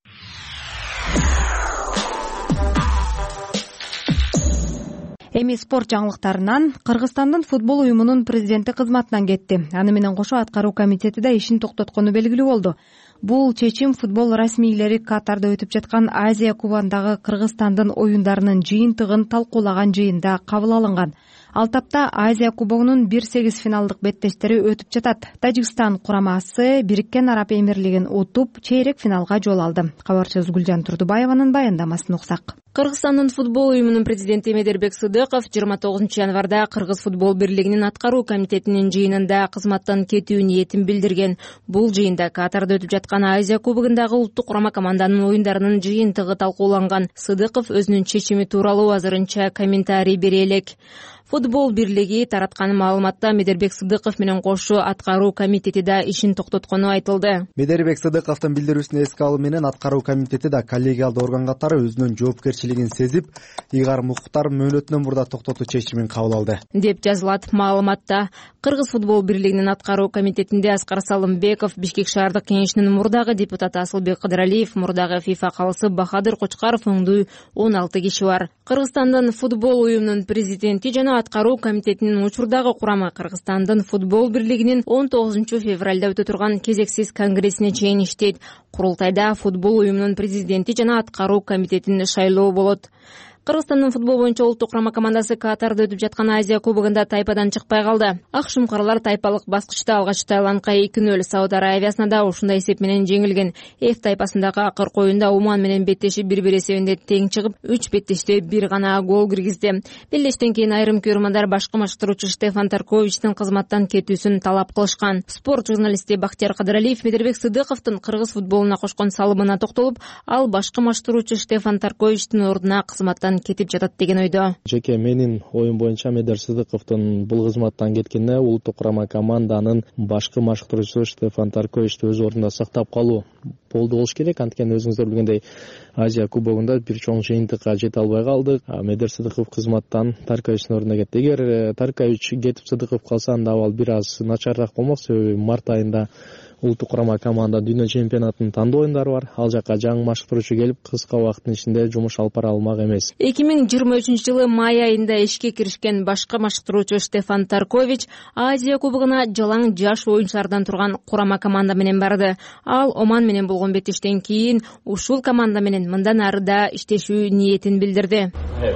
Эми спорт жаңылыктарынан Кыргызстандын футбол уюмунун президенти кызматынан кетти. Аны менен кошо аткаруу комитети да ишин токтоткону белгилүү болду. Бул чечим футбол расмийлери Катарда өтүп жаткан Азия кубогундагы Кыргызстандын оюндарынын жыйынтыгын талкуулаган жыйында кабыл алынган. Ал тапта Азия кубогунун 1-8 финалдык беттештери өтүп жатат. Тажикстан курамасы Бириккен Араб Эмирлигин утуп, чейрек финалга жол алды. Кабарчыбыз Гүлжан Турдубаеванын баяндамасын уксак. Кыргызстандын футбол уюмунун президенти Медербек Сыдыков 29 январда Кыргыз футбол бирлигинин аткаруу комитетинин жыйынында кызматтан кетүү ниетин билдирген. Бул жыйында Катарда өтүп жаткан Азия кубогундагы улуттук курама команданын оюндарынын жыйынтыгы талкууланган. Сыдыков өзүнүн чечими тууралуу азырынча комментарий бере элек. Футбол бирлиги тараткан маалыматта Медербек Сыдыков менен кошо аткаруу комитети да ишин токтоткону айтылды. Медербек Сыдыковдун билдирүүсүн эске алуу менен аткаруу комитети да коллегиалдуу орган катары өзүнүн жоопкерчилигин сезип, ыйгарым укуктар мөөнөтүнөн мурда токтотуу чечимин кабыл алды деп жазылат маалыматта. Кыргыз футбол бирлигинин аткаруу комитетинде Аскар Салымбеков, Бишкек шаардык кеңешинин мурдагы депутаты Асылбек Кыдыралиев, мурдагы ФИФА калысы Бахадыр Кочкаров өңдүү 16 киши бар. Кыргызстандын футбол уюмунун президенти жана аткаруу комитетинин учурдагы курамы Кыргызстандын футбол бирлигинин 19 февралда өтө турган кезексиз конгрессине чейин иштейт. Курултайда футбол уюмунун президенти жана аткаруу комитетин шайлоо болот. Кыргызстандын футбол боюнча улуттук курама командасы Катарда өтүп жаткан Азия кубогунда тайпадан чыкпай калды. Ак шумкарлар тайпалык баскычта алгач Таиландка 2-0 Сауд Аравиясына да ушундай эсеп менен жеңилген. F тайпасындагы акыркы оюнда Оман менен беттешип 1-1 эсебинде тең чыгып, 3 беттеште 1 гана гол киргизди. Белдештен кийин айрым көрөрмандар башкы маштыруучу Штефан Тарковичтин кызматтан кетүүсүн талап кылышкан. Спорт журналисти Бактияр Кадыралиев Медербек Сыдыковдун Кыргыз футболуна кошкон салымына токтолуп, ал башкы маштыруучу Штефан Тарковичтин ордуна кызматтан кетип жатат деген ойдо. Жеке менин оюм боюнча Медер Сыдыковдун бул кызматтан кеткенине улуттук курама команданын башкы машыктыруучусу Штефан Тарковичти өз ордунда сактап калуу болду болуш керек. Анткени өзүңүздөр билгендей Азия кубогунда бир чоң жыйынтыкка жете албай калдык. Медер Сыдыков кызматтан Тарковичтин ордуна кетти. Эгер Таркович кетип Сыдыков калса, анда абал бир аз начарыраак болмок. Себеби март айында улуттук курама команда дүйнө чемпионатынын тандоо оюндары бар. Ал жака жаңы машыктыруучу келип, кыска убакыттын ичинде жумуш алып бара алмак эмес. 2023-жылы май айында ишке киришкен башкы машыктыруучу Штефан Таркович Азия кубогуна жалаң жаш оюнчулардан турган курама команда менен барды. Ал Оман менен болгон беттештен кийин ушул команда менен мындан ары да иштешүү ниетин билдирди.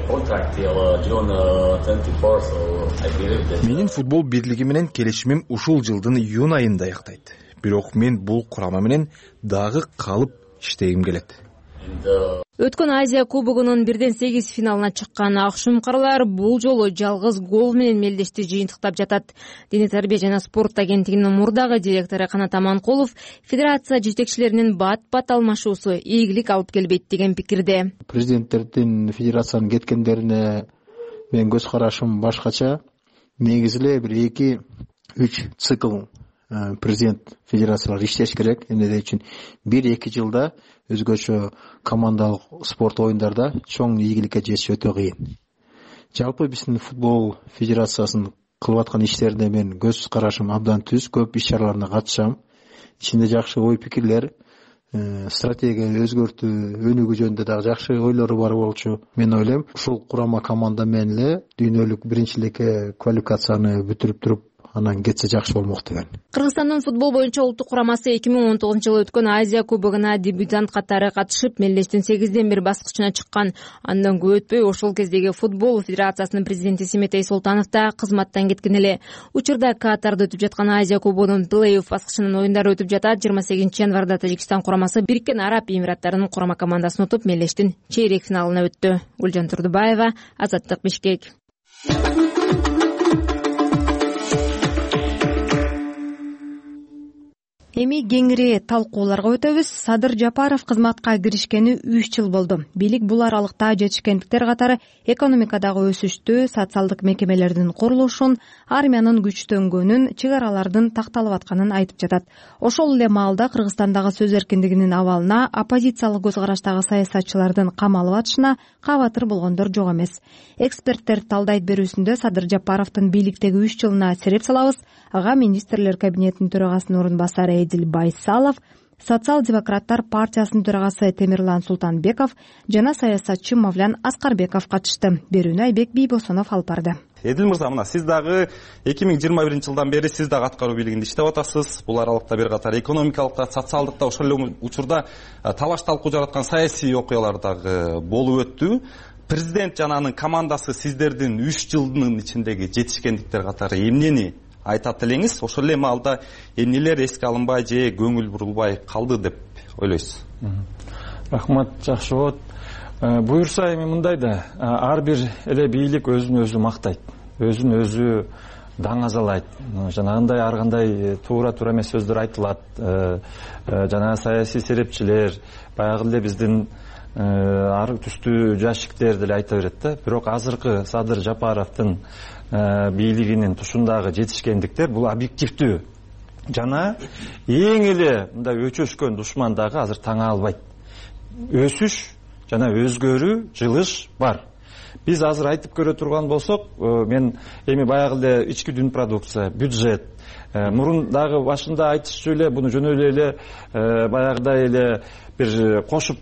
Менин футбол бирлиги менен келишимим ушул жылдын июнь айында аяктайт. Бирок мен бул курама менен дагы калып иштегим келет. Өткөн Азия кубогунун 1-8 финалына чыккан ак шумкарлар бул жолу жалгыз гол менен мелдешти жыйынтыктап жатат. Дене тарбия жана спорт агенттигинин мурдагы директору Канат Аманкулов федерация жетекчилеринин бат-бат алмашуусу ийгилик алып келбейт деген пикирде. Президенттердин федерациянын кеткендерине менин көз карашым башкача. Негизи эле бир 2-3 цикл президент федерациялар иштеш керек. Эмне үчүн 1-2 жылда өзгөчө командалык спорт оюндарда чоң ийгиликке жетиш өтө кыйын. Жалпы биздин футбол федерациясынын кылып аткан иштерине мен көз карашым абдан түз, көп иш-чараларына катышам. Ичинде жакшы ой пикирлер, стратегия өзгөртүү, өнүгүү жөнүндө дагы жакшы ойлору бар болчу. Мен ойлойм, ушул курама команда менен эле дүйнөлүк биринчиликке квалификацияны бүтүрүп туруп анан кетсе жакшы болмок деген. Кыргызстандын футбол боюнча улуттук курамасы 2019-жылы өткөн Азия кубогуна дебютант катары катышып, мелдештин 8-1 баскычына чыккан. Андан көп өтпөй ошол кездеги футбол федерациясынын президенти Семетей Султанов да кызматтан кеткен эле. Учурда Катарда өтүп жаткан Азия кубогунун плей-офф баскычынын оюндары өтүп жатат. 28 январда Тажикстан курамасы Бириккен Араб Эмираттарынын курама командасын утуп, мелдештин чейрек финалына өттү. Гүлжан Турдубаева, Азаттык, Бишкек. Эми кеңири талкууларга өтөбүз. Садыр Жапаров кызматка киришкени 3 жыл болду. Бийлик бул аралыкта жетишкендиктер катары экономикадагы өсүштү, социалдык мекемелердин курулушун, армиянын күчтөнгөнүн, чек аралардын такталып атканын айтып жатат. Ошол эле маалда Кыргызстандагы сөз эркиндигинин абалына, оппозициялык көз караштагы саясатчылардын камалып атышына кабатыр болгондор жок эмес. Эксперттер талдайт берүүсүндө Садыр Жапаровдун бийликтеги 3 жылына сереп салабыз. Ага министрлер кабинетинин төрагасынын орун басары Эдил Байсалов, Социал-демократтар партиясынын төрагасы Темирлан Султанбеков жана саясатчы Мавлян Аскарбеков катышты. Берүүнү Айбек Бийбосонов алып барды. Эдил мырза, мына сиз дагы 2021-жылдан бери сиз дагы аткаруу бийлигинде иштеп атасыз. Бул аралыкта бир катар экономикалык да, социалдык да, ошол эле учурда талаш талкуу жараткан саясий окуялар дагы болуп өттү. Президент жана анын командасы сиздердин 3 жылдын ичиндеги жетишкендиктер катары эмнени айтат элеңиз? Ошол эле маалда эмнелер эске алынбай же көңүл бурулбай калды деп ойлойсуз? Рахмат, жакшы болот. Буюрса эми мындай да, ар бир эле бийлик өзүн өзү мактайт, өзүн өзү даңазалайт. Жанагындай ар кандай туура эмес сөздөр айтылат. Жана саясий серепчилер, баягы эле биздин ар түстүү жашиктер деле айта берет да. Бирок азыркы Садыр Жапаровдун бийлигинин тушундагы жетишкендиктер бул объективдүү жана эң эле мындай өчөшкөн душман дагы азыр таңа албайт. Өсүш жана өзгөрүү, жылыш бар. Биз азыр айтып көрө турган болсок, мен эми баягы эле ички дүн продукция, бюджет, мурун дагы башында айтышчу эле буну жөнөй эле баягыдай эле бир кошуп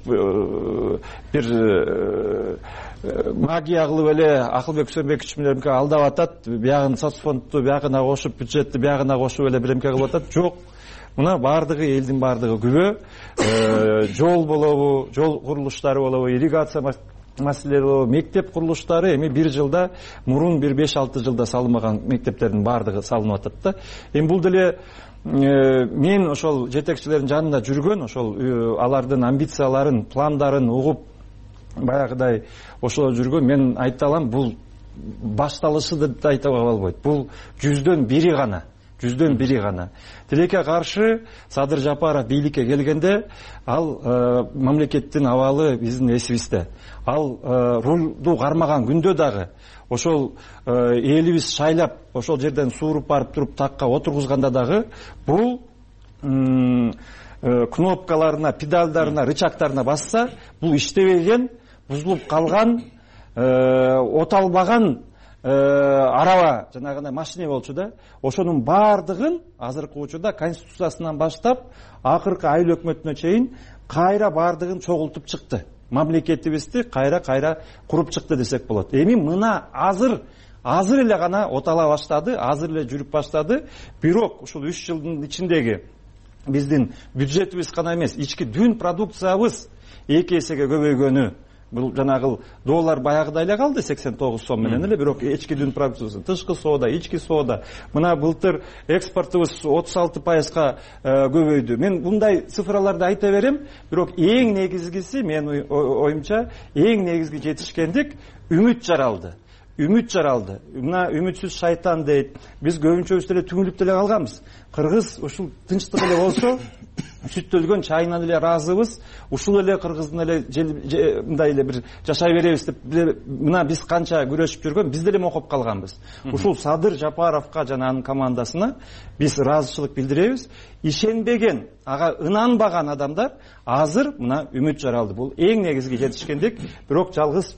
бир магия кылып эле Акылбек Үсөнбекович менен алдап атат, биягын соцфондду биягына кошуп, бюджетти биягына кошуп эле биремке кылып атат. Жок. Мына бардыгы элдин бардыгы күбө. Жол болобу, жол курулуштары болобу, ирригация маселелери болобу, мектеп курулуштары эми бир жылда, мурун бир 5-6 жылда салынбаган мектептердин бардыгы салынып атат да. Эми бул деле мен ошол жетекчилердин жанында жүргөн, ошол алардын амбицияларын, пландарын угуп баягыдай ошол жүргөн, мен айта алам, бул башталышы деп айтууга болбойт. Бул 100дөн 1 гана. 100дөн 1 гана. Тилекке каршы Садыр Жапаров бийликке келгенде, ал мамлекеттин абалы биздин эсибизде. Ал рулду кармаган күндө дагы ошол элибиз шайлап, ошол жерден сууруп барып туруп такка отургузганда дагы бул кнопкаларына, педалдарына, рычагтарына басса, бул иштебеген, бузулуп калган, оталбаган араба, жанагындай машина болчу да. Ошонун бардыгын азыркы учурда конституциясынан баштап, акыркы айыл өкмөтүнө чейин кайра бардыгын чогултуп чыкты. Мамлекетибизди кайра куруп чыкты десек болот. Эми мына азыр эле гана отала баштады, азыр эле жүрүп баштады. Бирок ушул 3 жылдын ичиндеги биздин бюджетибиз гана эмес, ички дүн продукциябыз 2 эсеге көбөйгөнү бул жанагы доллар баягыдай эле калды 89 сом менен эле, бирок ички дүн продукциясы, тышкы соода, ички соода мына былтыр экспортубуз 36%га көбөйдү. Мен мындай цифраларды айта берем, бирок эң негизгиси менин оюмча эң негизги жетишкендик үмүт жаралды. Үмүт жаралды. Мына үмүтсүз шайтан дейт. Биз көбүнчөбүз деле түңүлүп деле калганбыз. Кыргыз ушул тынчтык эле болсо, сүттөлгөн чайынан эле ыраазыбыз. Ушул эле кыргыздын эле мындай эле бир жашай беребиз деп мына биз канча күрөшүп жүргөн, биз деле мокоп калганбыз. Ушул Садыр Жапаровго жана анын командасына биз ыраазычылык билдиребиз. Ишенбеген, ага ынанбаган адамдар азыр мына үмүт жаралды. Бул эң негизги жетишкендик, бирок жалгыз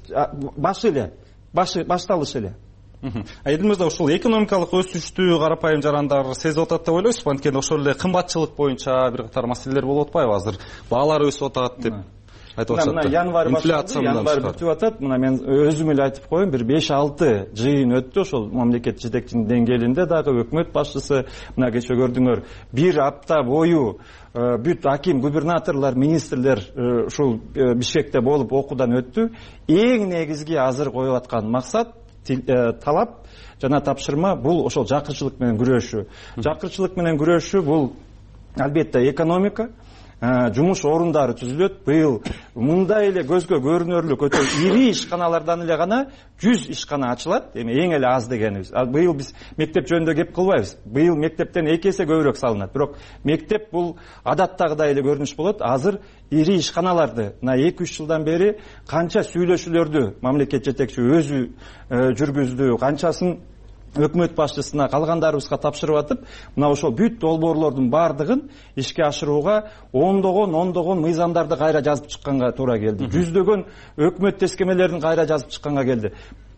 башталыш эле. Айдыл мырза, ушул экономикалык өсүштү карапайым жарандар сезип атат деп ойлойсузбу? Анткени ошол эле кымбатчылык боюнча бир катар маселелер болуп атпайбы? Азыр баалар өсүп атат деп айтып атышат. Мына январь башталды, январь бүтүп атат. Мына мен өзүм эле айтып коеюн, бир 5-6 жыйын өттү ошол мамлекет жетекчинин деңгээлинде дагы өкмөт башчысы. Мына кече көрдүңөр, бир апта бою бүт аким, губернаторлор, министрлер ушул Бишкекте болуп окуудан өттү. Эң негизги азыр коюп аткан максат, талап жана тапшырма бул ошол жакырчылык менен күрөшүү. Жакырчылык менен күрөшүү бул албетте экономика, жумуш орундары түзүлөт. Быйыл мындай эле көзгө көрүнөрлүк өтө ири ишканалардан эле гана 100 ишкана ачылат. Эми эң эле аз дегенибиз. Ал быйыл биз мектеп жөнүндө кеп кылбайбыз. Быйыл мектептен 2 эсе көбүрөөк салынат. Бирок мектеп бул адаттагыдай эле көрүнүш болот. Азыр ири ишканаларды мына 2-3 жылдан бери канча сүйлөшүүлөрдү мамлекет жетекчи өзү жүргүздү, канчасын өкмөт башчысына, калгандарыбызга тапшырып атып, мына ошол бүт долбоорлордун бардыгын ишке ашырууга ондогон мыйзамдарды кайра жазып чыкканга туура келди. Жүздөгөн өкмөт тескемелерин кайра жазып чыкканга келди.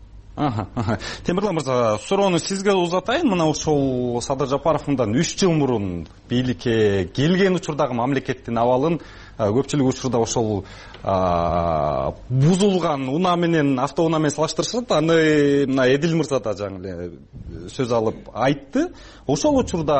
Темирлан мырза, суроону сизге узатайын. Мына ушул Садыр Жапаров мындан 3 жыл мурун бийликке келген учурдагы мамлекеттин абалын көпчүлүк учурда ошол бузулган унаа менен, автоунаа менен салыштырышат. Аны мына Эдил мырза да жаңы эле сөз алып айтты. Ошол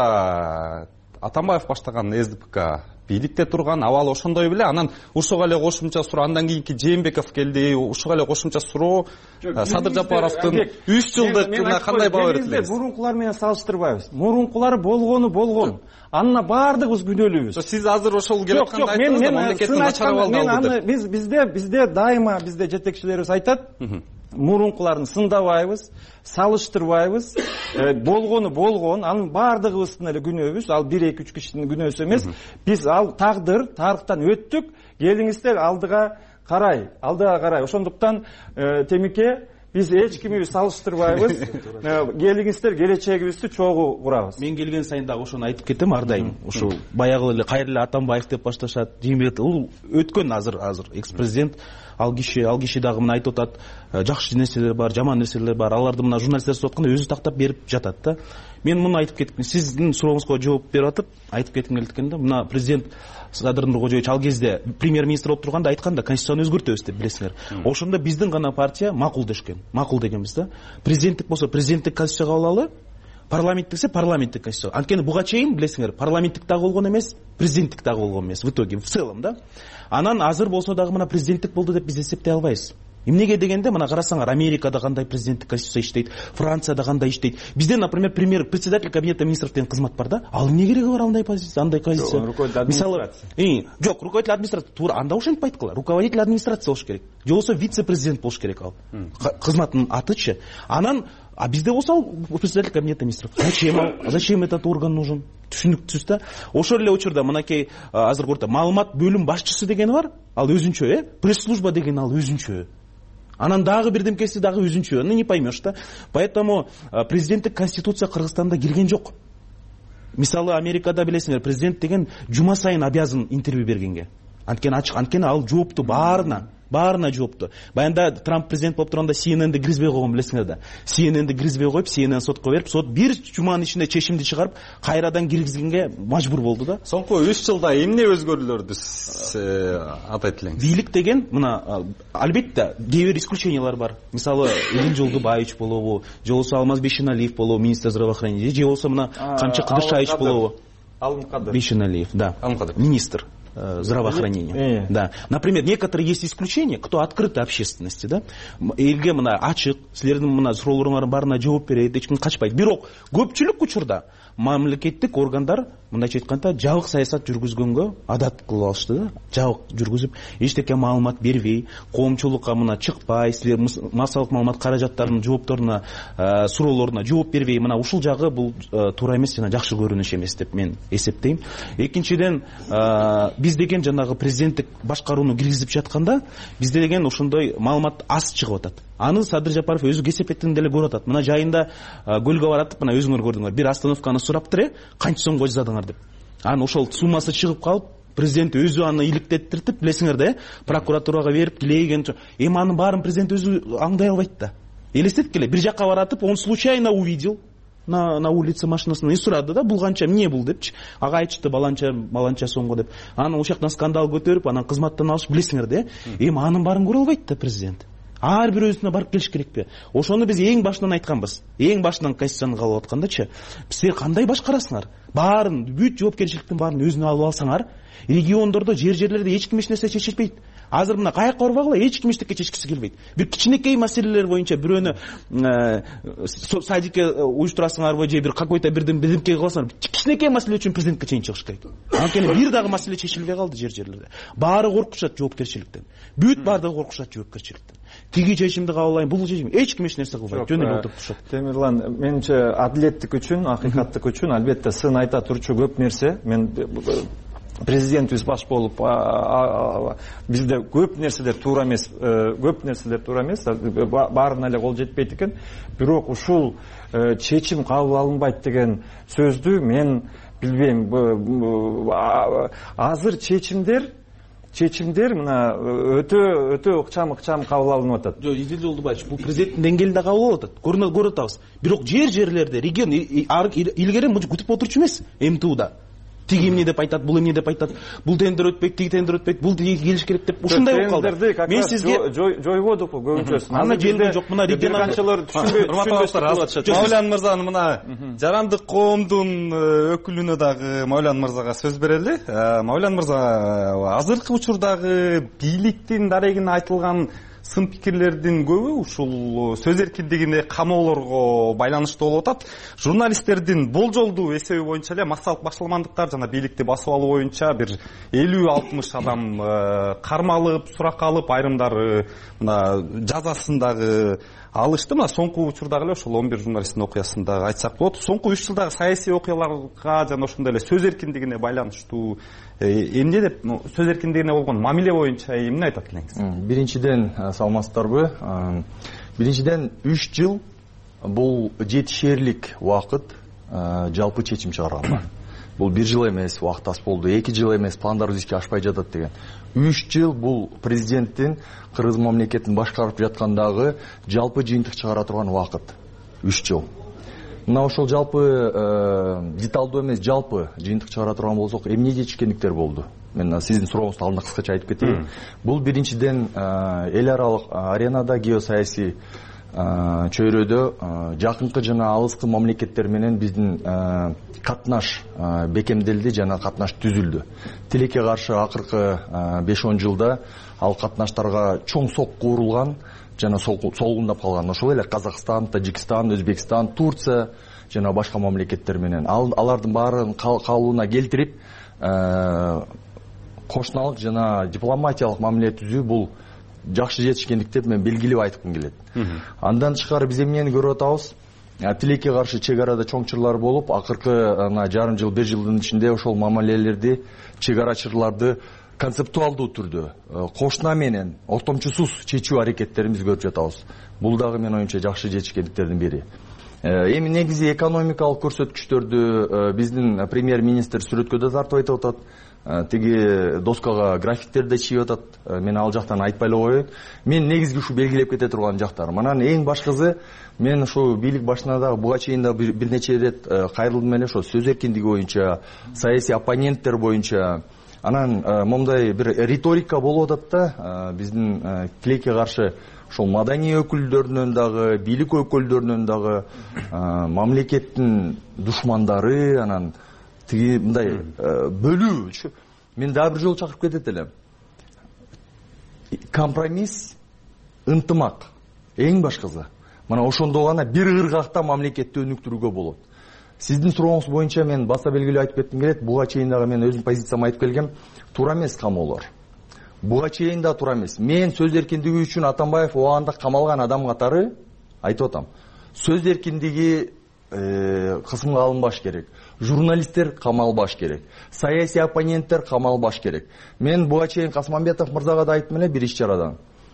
учурда Атамбаев баштаган СДПК бийликте турган, абалы ошондой беле. Анан ушуга эле кошумча суроо, андан кийинки Жээнбеков келди, ушуга эле кошумча суроо Садыр Жапаровдун 3 жылдык кандай баа берет? Мурункулар менен салыштырбайбыз. Мурункулары болгон. Анына бардыгыбыз күнөөлүүбүз. Сиз азыр ошол келип атканда айттыңыз, мамлекеттин начар абалды. Бизде дайыма бизде жетекчилерибиз айтат, мурункуларын сындабайбыз, салыштырбайбыз. Болгону болгон, анын бардыгыбыздын эле күнөөбүз. Ал 1-2-3 кишинин күнөөсү эмес. Биз ал тарыхтан өттүк. Келиңиздер алдыга карай. Ошондуктан Темике, биз эч кимди салыштырбайбыз. Келиңиздер, келечегибизди чогуу курабыз. Мен келген сайын дагы ошону айтып кетем ар дайым. Ошо баягы эле кайра эле Атамбаев деп башташат. Жээнбеков бул өткөн азыр экс-президент. Ал киши дагы мына айтып атат, жакшы нерселер бар, жаман нерселер бар. Аларды мына журналисттер сотуп атканда өзү тактап берип жатат да. Мен муну айтып кеткем. Сиздин сурооңузга жооп берип атып, айтып кетким келет экен да. Мына президент Садыр Нуркожоевич ал кезде премьер-министр болуп турганда айтканда, конституцияны өзгөртөбүз деп билесиңер. Ошондо биздин гана партия макул дешкен. Макул дегенбиз да. Президенттик болсо президенттик конституция кабыл алалы, парламенттиксе парламенттик конституция. Анткени буга чейин билесиңер, парламенттик дагы болгон эмес, президенттик дагы болгон эмес. В итоге, в целом да. Анан азыр болсо дагы мына президенттик болду деп биз эсептей албайбыз. Эмнеге дегенде, мына карасаңар, Америкада кандай президенттик конституция иштейт, Францияда кандай иштейт. Бизде, например, председатель кабинета министров деген кызмат бар да. Ал эмне кереги бар андай позиция, андай позиция? Мисалы, жок, руководитель администрации туура анда ошентип айткыла. Руководитель администрации болуш керек. Же болсо вице-президент болуш керек ал. Кызматтын атычы. Анан а бизде болсо председатель кабинета министров. Зачем этот орган нужен? Түшүнүктүүсүз да. Ошол эле учурда мынакей азыр корта маалымат бөлүм башчысы дегени бар. Ал өзүнчө, пресс-служба деген ал өзүнчө. Анан дагы бирдемкеси дагы өзүнчө. Не поймешь да. Поэтому президенттик конституция Кыргызстанда кирген жок. Мисалы Америкада билесиңер, президент деген жума сайын обязан интервью бергенге. Анткени ал жоопту баарына жоопту. Баянда Трамп президент болуп турганда CNN-ди киргизбей койгон билесиңер да. CNN-ди киргизбей коюп, CNN сотко берип, сот бир жуманын ичинде чечимди чыгарып, кайрадан киргизгенге мажбур болду да. Соңку 3 жылда эмне өзгөрүүлөрдү атайт элеңиз? Бийлик деген мына албетте кээ бир исключениялар бар. Мисалы Илин Жолдубаевич болобу, же болсо Алмаз Бейшеналиев болобу, министр здравоохранения, же болсо мына Камчы Кыдыршаевич болобу. Алымкадыр. Бейшеналиев, да. Министр. здравоохранения. Да. Например, некоторые есть исключения, кто открыты общественности, да. Элге мына ачык, силердин мына суроолоруңардын баарына жооп берет, эч ким качпайт. Бирок көпчүлүк учурда мамлекеттик органдар мындайча айтканда жабык саясат жүргүзгөнгө адат кылып алышты да. Жабык жүргүзүп, эчтеке маалымат бербей, коомчулукка мына чыкпай, силер массалык маалымат каражаттарынын жоопторуна, суроолоруна жооп бербей, мына ушул жагы бул туура эмес жана жакшы көрүнүш эмес деп мен эсептейм. Экинчиден, биз деген жанагы президенттик башкарууну киргизип жатканда, бизде деген ошондой маалымат аз чыгып атат. Аны Садыр Жапаров өзү кесепеттен деле көрүп атат. Мына жайында көлгө баратып, мына өзүңөр көрдүңөр, бир остановканы сураптыр, канча сом кождадыңар деп. Аны ошол суммасы чыгып калып, президент өзү аны иликтеттиртип, билесиңер да, прокуратурага берип, тилейген. Эми анын баарын президент өзү аңдай албайт да. Элестетип келе, бир жакка баратып, он случайно увидел на улице машинасынан, и сурады да, бул канча, эмне бул депчи. Ага айтышты, баланча сомго деп. Аны ошол жактан скандал көтөрүп, анан кызматтан алышып, билесиңер да. Эми анын баарын көрө албайт да президент. Ар бир өзүнө барып келиш керекпи? Ошону биз эң башынан айтканбыз. Эң башынан Конституцияны кабыл аткандачы, силер кандай башкарасыңар? Баарын, бүт жоопкерчиликтин баарын өзүнө алып алсаңар, региондордо, жерлерде эч ким эч нерсе чечилбейт. Азыр мына каякка барбагыла, эч ким эчтеке чечкиси келбейт. Бир кичинекей маселелер боюнча бирөөнү садикке уюштурасыңарбы, же бир какой-то бирдемке кыласыңар, кичинекей маселе үчүн президентке чейин чыгыш керек. Анткени бир дагы маселе чечилбей калды жерлерде. Баары коркушат жоопкерчиликтен. Бүт баардыгы коркушат жоопкерчиликтен. Тиги чечимди кабыл алайын, бул чечим эч ким эч нерсе кылбайт. Жөн эле отуруп турушат. Темирлан, менимче адилеттик үчүн, акыйкаттык үчүн албетте сын айта турчу көп нерсе. Мен президентибиз баш болуп бизде көп нерселер туура эмес, баарына эле кол жетпейт экен. Бирок ушул чечим кабыл алынбайт деген сөздү мен билбейм. Азыр чечимдер мына өтө ыкчам кабыл алынып атат. Жок, Идил Жолдубаевич, бул президенттин деңгээлинде кабыл алып атат. Көрүп атабыз. Бирок жерлерде, регион илгери күтүп отурчу эмес МТУда. Тиги эмне деп айтат, бул эмне деп айтат, бул тендер өтпөйт, тиги тендер өтпөйт, бул тиги келиш керек деп ушундай болуп калды. Мен сизге жойбодук көбүнчөсүн. Аны желген жок, мына регионалчылар түшүнбөйт. Мавлян мырзанын мына жарандык коомдун өкүлүнө дагы Мавлян мырзага сөз берели. Мавлян мырза, азыркы учурдагы бийликтин дарегине айтылган сын пикирлердин көбү ушул сөз эркиндигине камоолорго байланыштуу болуп атат. Журналисттердин болжолдуу эсеби боюнча эле массалык башаламандыктар жана бийликти басып алуу боюнча бир 50-60 адам кармалып, суракка алып, айрымдары мына жазасын дагы алышты. Мына соңку учурдагы эле ошол 11 журналисттин окуясын дагы айтсак болот. Соңку 3 жылдагы саясий окуяларга жана ошондой эле сөз эркиндигине байланыштуу эмне деп, сөз эркиндигине болгон мамиле боюнча эмне айтат элеңиз? Биринчиден, саламатсыздарбы? Биринчиден 3 жыл бул жетишерлик убакыт жалпы чечим чыгарганга. Бул 1 жыл эмес, убакыт аз болду, 2 жыл эмес, пландар иске ашпай жатат деген. 3 жыл бул президенттин Кыргыз мамлекетин башкарып жаткандагы жалпы жыйынтык чыгара турган убакыт. 3 жыл. Мына ошол жалпы деталдуу эмес, жалпы жыйынтык чыгара турган болсок, эмне чечкендиктер болду? Мен сиздин сурооңуздун алдында кыскача айтып кетейин. Бул биринчиден эл аралык аренада геосаясий чөйрөдө жакынкы жана алыскы мамлекеттер менен биздин катнаш бекемделди жана катнаш түзүлдү. Тилекке каршы акыркы 5-10 жылда ал катнаштарга чоң сокку урулган жана солгундап калган. Ошол эле Казакстан, Тажикстан, Өзбекстан, Турция жана башка мамлекеттер менен алардын баарын калыбына келтирип кошуналык жана дипломатиялык мамиле түзүү бул жакшы жетишкендик деп мен белгилеп айткым келет. Андан тышкары биз эмнени көрүп атабыз? Тилекке каршы чек арада чоң чырлар болуп, акыркы жарым жыл, 1 жылдын ичинде ошол мамилелерди, чек арачыларды концептуалдуу түрдө кошуна менен ортомчусуз чечүү аракеттерин биз көрүп жатабыз. Бул дагы менин оюмча жакшы жетишкендиктердин бири. Эми негизи экономикалык көрсөткүчтөрдү биздин премьер-министр сүрөткө да тартып айтып атат. Тиги доскага графиктерди чийип атат. Мен ал жактан айтпай эле коеюн. Мен негизги ушу белгилеп кете турган жактар. Манан эң башкысы, мен ушу бийлик башына дагы буга чейин да бир нече рет кайрылдым эле ошо сөз эркиндиги боюнча, саясий оппоненттер боюнча. Анан момундай бир риторика болуп атат да, биздин тилекке каршы ошол маданий өкүлдөрүнөн дагы, бийлик өкүлдөрүнөн дагы мамлекеттин душмандары, анан тиги мындай бөлүү. мен дагы бир жолу чакырып кетет элем. Компромисс, ынтымак эң башкысы. Мына ошондо гана бир ыргакта мамлекетти өнүктүрүүгө болот. Сиздин сурооңуз боюнча мен баса белгилүү айтып кетким келет. Буга чейин дагы мен өзүм позициямды айтып келгем. Туура эмес камоолор. Буга чейин да туура эмес. Мен сөз эркиндиги үчүн Атамбаев убагында камалган адам катары айтып атам. Сөз эркиндиги кысымга алынбаш керек. Журналисттер камалбаш керек. Саясий оппоненттер камалбаш керек. Мен буга чейин Касмамбетов мырзага да айттым эле бир иш чарадан.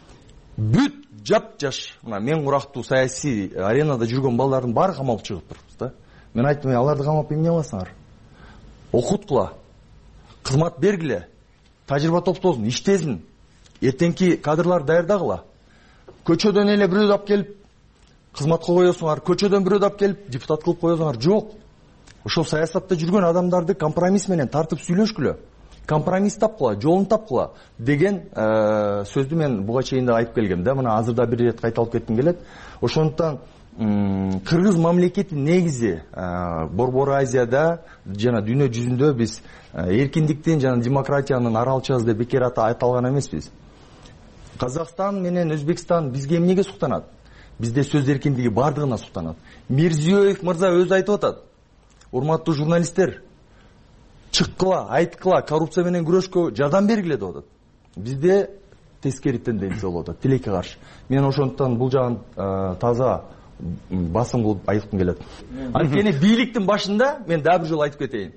Бүт жап-жаш, мына мен курактуу саясий аренада жүргөн балдардын баары камалып чыгып турупбуз да. Мен айттым, аларды камап эмне кыласыңар? Окуткула, кызмат бергиле, тажрыйба топтосун, иштесин, эртеңки кадрлар даярдагыла. Көчөдөн эле бирөөдү алып келип кызматка коесуңар, көчөдөн бирөөдү алып келип депутат кылып коесуңар, жок. Ошол саясатта жүргөн адамдарды компромисс менен тартып сүйлөшкүлө. Компромисс тапкыла, жолун тапкыла деген сөздү мен буга чейин да айтып келгем да. Мына азыр да бир ирет кайталап кетким келет. Ошондуктан кыргыз мамлекети негизи Борбор Азияда жана дүйнө жүзүндө биз эркиндиктин жана демократиянын аралчасы деп бекер айта алган эмеспиз. Казакстан менен Өзбекстан бизге эмнеге суктанат? Бизде сөз эркиндиги бардыгына суктанат. Мирзиёев мырза өзү айтып атат. Урматтуу журналисттер, чыккыла, айткыла, коррупция менен күрөшкө жардам бергиле деп атат. Бизде тескери тенденция болуп атат, тилекке каршы. Мен ошондуктан бул жагын таза басым кылып айткым келет. Анткени бийликтин башында мен дагы бир жолу айтып кетейин.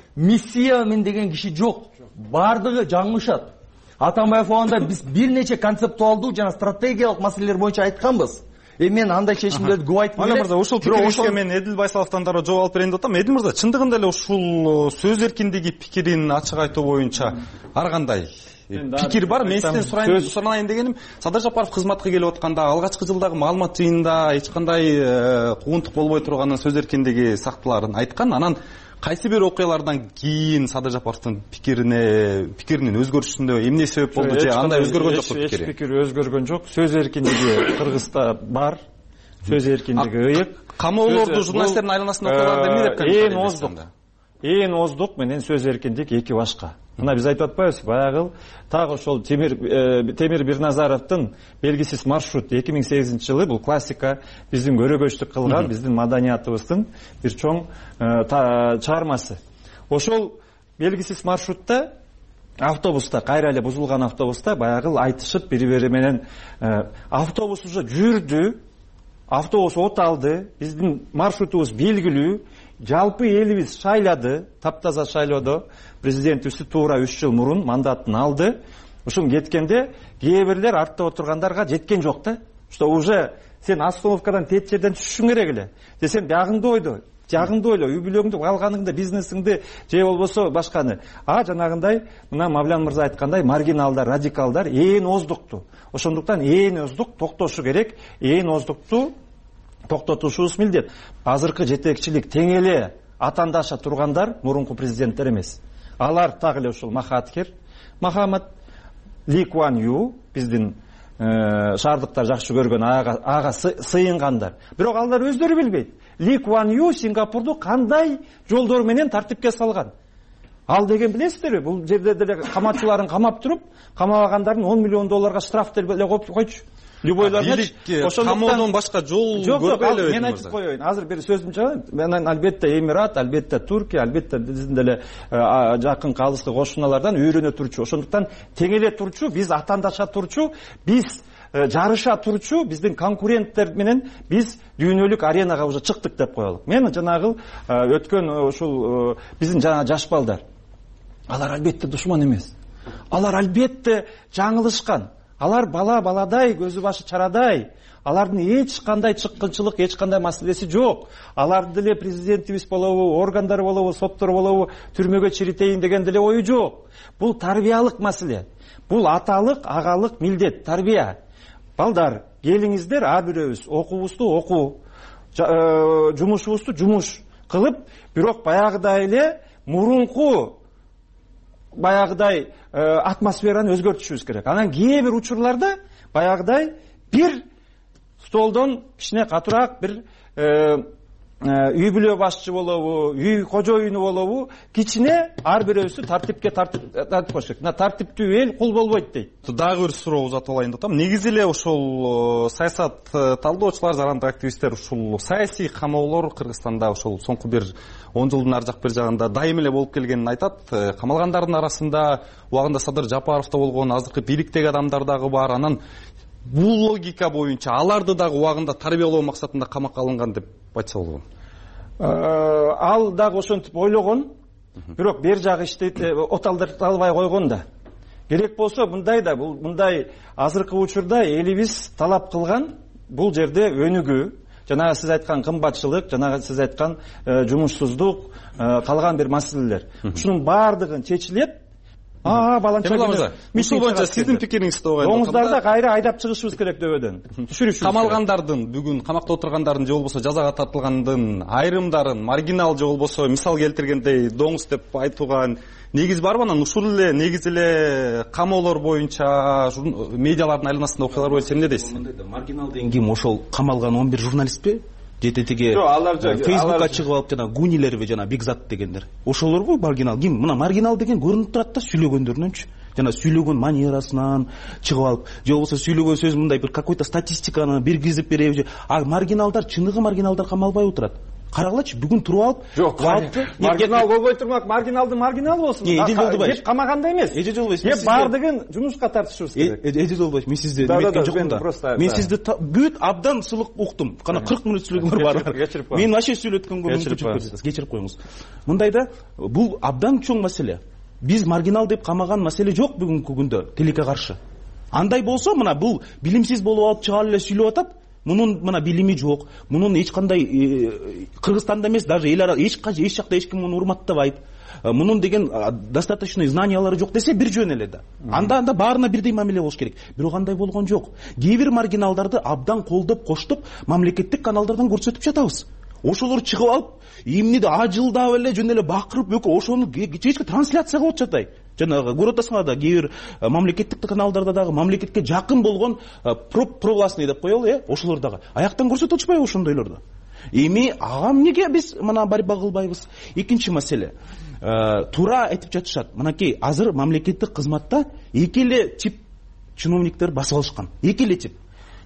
Миссия мен деген киши жок. Бардыгы жаңылышат. Атамбаев убагында биз бир нече концептуалдуу жана стратегиялык маселелер боюнча айтканбыз. Мен андай чечимдерди көп айттым. Ала мырза, ушул пикирге мен Эдил Байсаловдон дагы жооп алып берейин деп атам. Эдил мырза, чындыгында эле ушул сөз эркиндиги пикирин ачык айтуу боюнча ар кандай пикир бар? Мен сизден суранайын дегеним, Садыр Жапаров кызматка келип атканда алгачкы жылдагы маалымат жыйынында эч кандай куугунтук болбой турганын, сөз эркиндиги сактыларын айткан. Анан кайсы бир окуялардан кийин Садыр Жапаровдун пикиринин өзгөрүшүндө эмне себеп болду же андай өзгөргөн жокпу пикири? Эч пикир өзгөргөн жок. Сөз эркиндиги Кыргызда бар. Сөз эркиндиги ыйык. Камоолорду журналисттердин айланасында окуяларды эмне деп камсыздайт? Эң оздук менен сөз эркиндик эки башка. Мына биз айтып атпайбызбы, баягы тагы ошол Темир Бирназаровдун белгисиз маршрут 2008-жылы бул классика, биздин көрөгөчтүк кылган, биздин маданиятыбыздын бир чоң чыгармасы. Ошол белгисиз маршрутта автобуста, кайра эле бузулган автобуста баягы айтышып бири-бири менен автобус уже жүрдү, автобус от алды, биздин маршрутубуз белгилүү, жалпы элибиз шайлады, таптаза шайлоодо. Президентибиз туура 3 жыл мурун мандатын алды. Ушун кеткенде кээ бирлер артта отургандарга жеткен жок да. Что уже сен остановкадан тет жерден түшүшүң керек эле. Сен жагыңды ойло, үй бүлөңдү, калганыңды, бизнесиңди же болбосо башканы. Жанагындай мына Мавлян мырза айткандай маргиналдар, радикалдар ээн оздукту. Ошондуктан ээн оздук токтошу керек, ээн оздукту токтотушубуз милдет. Азыркы жетекчилик тең эле атандаша тургандар мурунку президенттер эмес. Алар так эле ушул Махатхир, Махамад, Ли Куан Ю, биздин шаардыктар жакшы көргөн ага сыйынгандар. Бирок алар өздөрү билбейт. Ли Куан Ю Сингапурду кандай жолдор менен тартипке салган. Ал деген билесиздерби? Бул жерде деле каматчыларын камап туруп, камабагандардын $10 миллион штраф деле коюп койчу. Любойларына камоодон башка жол көрбөй эле. Мен айтып коеюн. Азыр бир сөзүм чыгат. Мен албетте Эмират, албетте Туркия, албетте биздин деле жакын калыскы кошуналардан үйрөнө турчу. Ошондуктан тең эле турчу, биз атандаша турчу, биз жарыша турчу, биздин конкуренттер менен биз дүйнөлүк аренага уже чыктык деп коелук. Мен жанагы өткөн ушул биздин жана жаш балдар. Алар албетте душман эмес. Алар албетте жаңылышкан. Алар баладай, көзү башы чарадай. Алардын эч кандай чыккынчылык, эч кандай маселеси жок. Алардын деле президентибиз болобу, органдар болобу, соттор болобу, түрмөгө чиритейин деген деле ою жок. Бул тарбиялык маселе. Бул аталык, агалык милдет, тарбия. Балдар, келиңиздер, ар бирөөбүз окуубузду окуу, жумушубузду жумуш кылып, бирок баягыдай эле мурунку баягыдай атмосфераны өзгөртүшүбүз керек. Анан кээ бир учурларда баягыдай бир столдон кичине катуураак бир үй бүлө башчы болобу, үй кожоюну болобу, кичине ар бирөөсү тартипке тартип коюш керек. Мына тартиптүү эл кул болбойт дейт. Дагы бир суроо узатып алайын деп атам. Негизи эле ошол саясат талдоочулар, жарандык активисттер ушул саясий камоолор Кыргызстанда ошол соңку бир 10 жылдын ар жак бир жагында дайым эле болуп келгенин айтат. Камалгандардын арасында убагында Садыр Жапаров да болгон, азыркы бийликтеги адамдар дагы бар. Анан бул логика боюнча аларды дагы убагында тарбиялоо максатында камакка алынган деп айтса болобу? Ал дагы ошентип ойлогон, бирок бер жагы иштейт, оталдырта албай койгон да. Керек болсо мындай азыркы учурда элибиз талап кылган бул жерде өнүгүү, жанагы сиз айткан кымбатчылык, жанагы сиз айткан жумушсуздук, калган бир маселелер. Ушунун баардыгын чечилет. Баланча мырза, ушул боюнча сиздин пикириңизди угайын. Оңуздарды кайра айдап чыгышыбыз керек дөбөдөн. Камалгандардын, бүгүн камакта отургандардын же болбосо жазага тартылгандын айрымдарын маргинал же болбосо мисал келтиргендей доңуз деп айтууга негиз барбы? Анан ушул эле негиз эле камоолор боюнча медиалардын айланасында окуялар боюнча эмне дейсиз? Маргинал деген ким? Ошол камалган 11 журналистпи? Жететиги Фейсбукка чыгып алып жана гунилерби жана Бигзат дегендер. Ошолорбу маргинал? Ким? Мына маргинал деген көрүнүп турат да сүйлөгөндөрүнөнчү. Жана сүйлөгөн манерасынан чыгып алып, же болбосо сүйлөгөн сөз мындай бир какой-то статистиканы биргизип береби. Маргиналдар, чыныгы маргиналдар камалбай отурат. Карагылачы, бүгүн туруп алып, жок, маргинал болбой турмак, маргиналдын маргинал болсун. Деп камаганда эмес. Эже Жолбоевич, деп баардыгын жумушка тартышыбыз керек. Эже Жолбоевич, мен сизди эметкен жокмун да. Мен сизди бүт абдан сылык уктум. Кана 40 мүнөт сүйлөгөңөр бар. Мен вообще сүйлөткөнгө мүмкүнчүлүк. Кечирип коюңуз. Мындайда бул абдан чоң маселе. Биз маргинал деп камаган маселе жок бүгүнкү күндө тилекке каршы. Андай болсо, мына бул билимсиз болуп алып чыгып эле сүйлөп атат. Мунун мына билими жок, мунун эч кандай Кыргызстанда эмес, даже эл ара эч жакта эч ким муну урматтабайт. Мунун деген достаточно знаниялары жок десе бир жөн эле да. Анда баарына бирдей мамиле болуш керек. Бирок андай болгон жок. Кээ бир маргиналдарды абдан колдоп, коштоп, мамлекеттик каналдардан көрсөтүп жатабыз. Ошолор чыгып алып, эмнеде ажылдап эле жөн эле бакырып, ошону кечке трансляция кылып жатат. Жанагы көрүп атасыңар да, кээ бир мамлекеттик каналдарда дагы мамлекетке жакын болгон провластный деп коелу, ошолор дагы аяктан көрсөтүп атышпайбы ошондойлорду? Эми ага эмнеге биз мына барба кылбайбыз? Экинчи маселе. Туура айтып жатышат. Мынакей азыр мамлекеттик кызматта эки эле тип чиновниктер басып алышкан. Эки эле тип.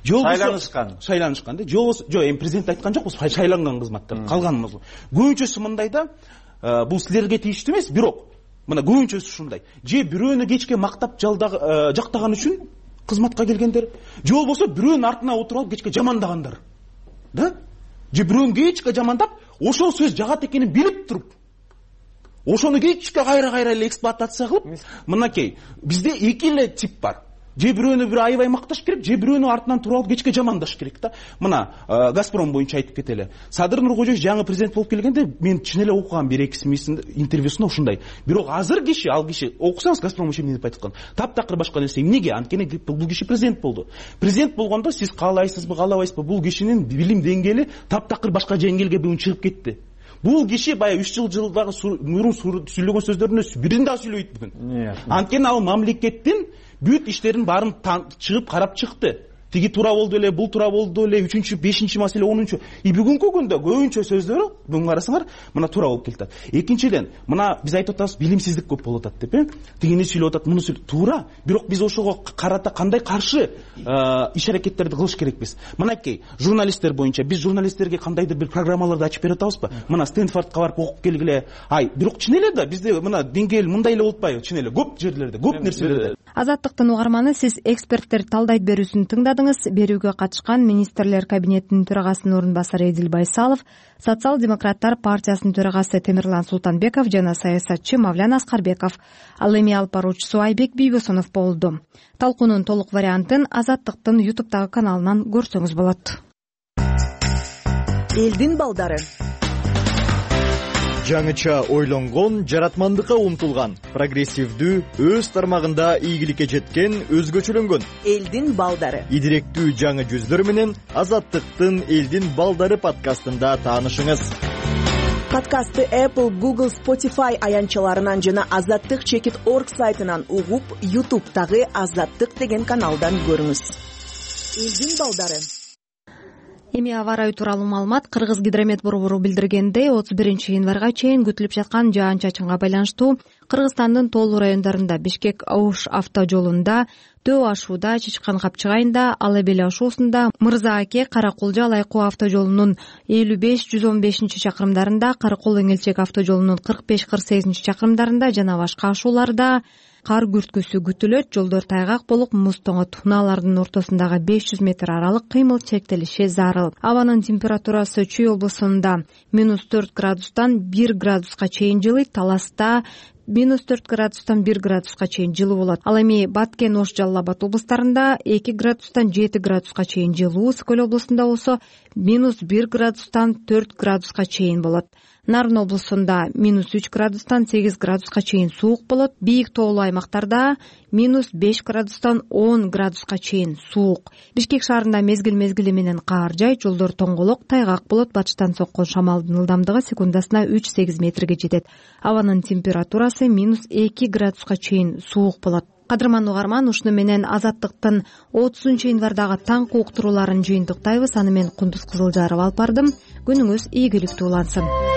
Шайланышкан да. Жок, эми президент айткан жокпуз, шайланган кызматтар. Калганымыз. Көбүнчөсү мындайда, бул силерге тийиштүү эмес, бирок мына көбүнчөсү ушундай. Же бирөөнү кечке мактап жактаган үчүн кызматка келгендер, же болбосо бирөөнүн артына отуруп алып кечке жамандагандар. Да? Же бирөөнү кечке жамандап, ошол сөз жагат экенин билип туруп, ошону кечке кайра эле эксплуатация кылып, мынакей бизде эки эле тип бар. Же бирөөнү бир аябай макташ керек, же бирөөнү артынан туруп алып кечке жамандаш керек да. Мына Газпром боюнча айтып кетели. Садыр Нуркожоевич жаңы президент болуп келгенде мен чын эле окугам бир экиси интервьюсунда ушундай. Бирок азыр ал киши окусаңыз Газпром эмне деп айткан? Таптакыр башка нерсе. Эмнеге? Анткени бул киши президент болду. Президент болгондо сиз каалайсызбы, каалабайсызбы, бул кишинин билим деңгээли таптакыр башка деңгээлге бүгүн чыгып кетти. Бул киши баягы 3 жылдагы мурун сүйлөгөн сөздөрүнүн бирин да сүйлөбөйт бүгүн. Анткени ал мамлекеттин бүт иштерин баарын чыгып карап чыкты. Тиги туура болду эле, бул туура болду эле, 3-чү, 5-чи маселе, 10-чу. Бүгүнкү күндө көбүнчө сөздөрү бүгүн карасаңар мына туура болуп келет. Экинчиден, мына биз айтып атабыз билимсиздик көп болуп атат деп, тигини сүйлөп атат, муну сүйлөп. Туура, бирок биз ошого карата кандай каршы иш аракеттерди кылыш керекпиз? Мынакей, журналисттер боюнча биз журналисттерге кандайдыр бир программаларды ачып берип атабызбы? Мына Стэнфордко барып окуп келгиле. Бирок чын эле да бизде мына деңгээл мындай эле болуп атпайбы? Чын эле көп жерлерде, көп нерселерде. Азаттыктын угарманы, сиз эксперттер талдайт берүүсүн тыңдадыңыз. Берүүгө катышкан министрлер кабинетинин төрагасынын орун басары Эдил Байсалов, Социал-демократтар партиясынын төрагасы Темирлан Султанбеков жана саясатчы Мавлян Аскарбеков. Ал эми алып баруучусу Айбек Бийбосунов болду. Талкуунун толук вариантын Азаттыктын YouTube'дагы каналынан көрсөңүз болот. Элдин балдары. Жаңыча ойлонгон, жаратмандыкка умтулган, прогрессивдүү, өз тармагында ийгиликке жеткен, өзгөчөлөнгөн элдин балдары. Идиректүү жаңы жүздөр менен Азаттыктын Элдин балдары подкастында таанышыңыз. Подкастты Apple, Google, Spotify аянчаларынан жана azattik.org сайтынан угуп, YouTube'дагы Азаттык деген каналдан көрүңүз. Элдин балдары. Эми аба ырайы тууралуу маалымат. Кыргыз гидромет борбору билдиргендей, 31 январга чейин күтүлүп жаткан жаан-чачынга байланыштуу Кыргызстандын тоолуу райондорунда Бишкек-Ош автожолунда, Төө-Ашууда, Чычкан-Капчыгайында, Ала Бел ашуусунда, Мырзааке Каракулжа Алайкуу автожолунун 55-115 чакырымдарында, Каракол-Эңелчек автожолунун 45-48 чакырымдарында жана башка ашууларда кар күрткүсү күтүлөт. Жолдор тайгак болуп, муз тоңот. Унаалардын ортосундагы 500 метр аралык кыймыл чектелиши зарыл. Абанын температурасы Чүй облусунда -4 градустан 1 градуска чейин жылыйт. Таласта -4 градустан 1 градуска чейин жылуу болот. Ал эми Баткен, Ош, Жалал Абад облустарында 2 градустан 7 градуска чейин жылуу, Скөл облусунда болсо -1 градустан 4 градуска чейин болот. Нарын облусунда -3 градустан 8 градуска чейин суук болот. Бийик тоолуу аймактарда -5 градустан 10 градуска чейин суук. Бишкек шаарында мезгил менен каар жайт, жолдор тоңголок, тайгак болот. Батыштан соккон шамалдын ылдамдыгы секундасына 3-8 метрге жетет. Абанын температурасы -2 градуска чейин суук болот. Кадырман угарман, ушуну менен Азаттыктын 30 январдагы таңкы уктурууларын жыйынтыктайбыз. Аны мен Кундуз Кызылжарова алып бардым. Күнүңүз ийгиликтүү улансын.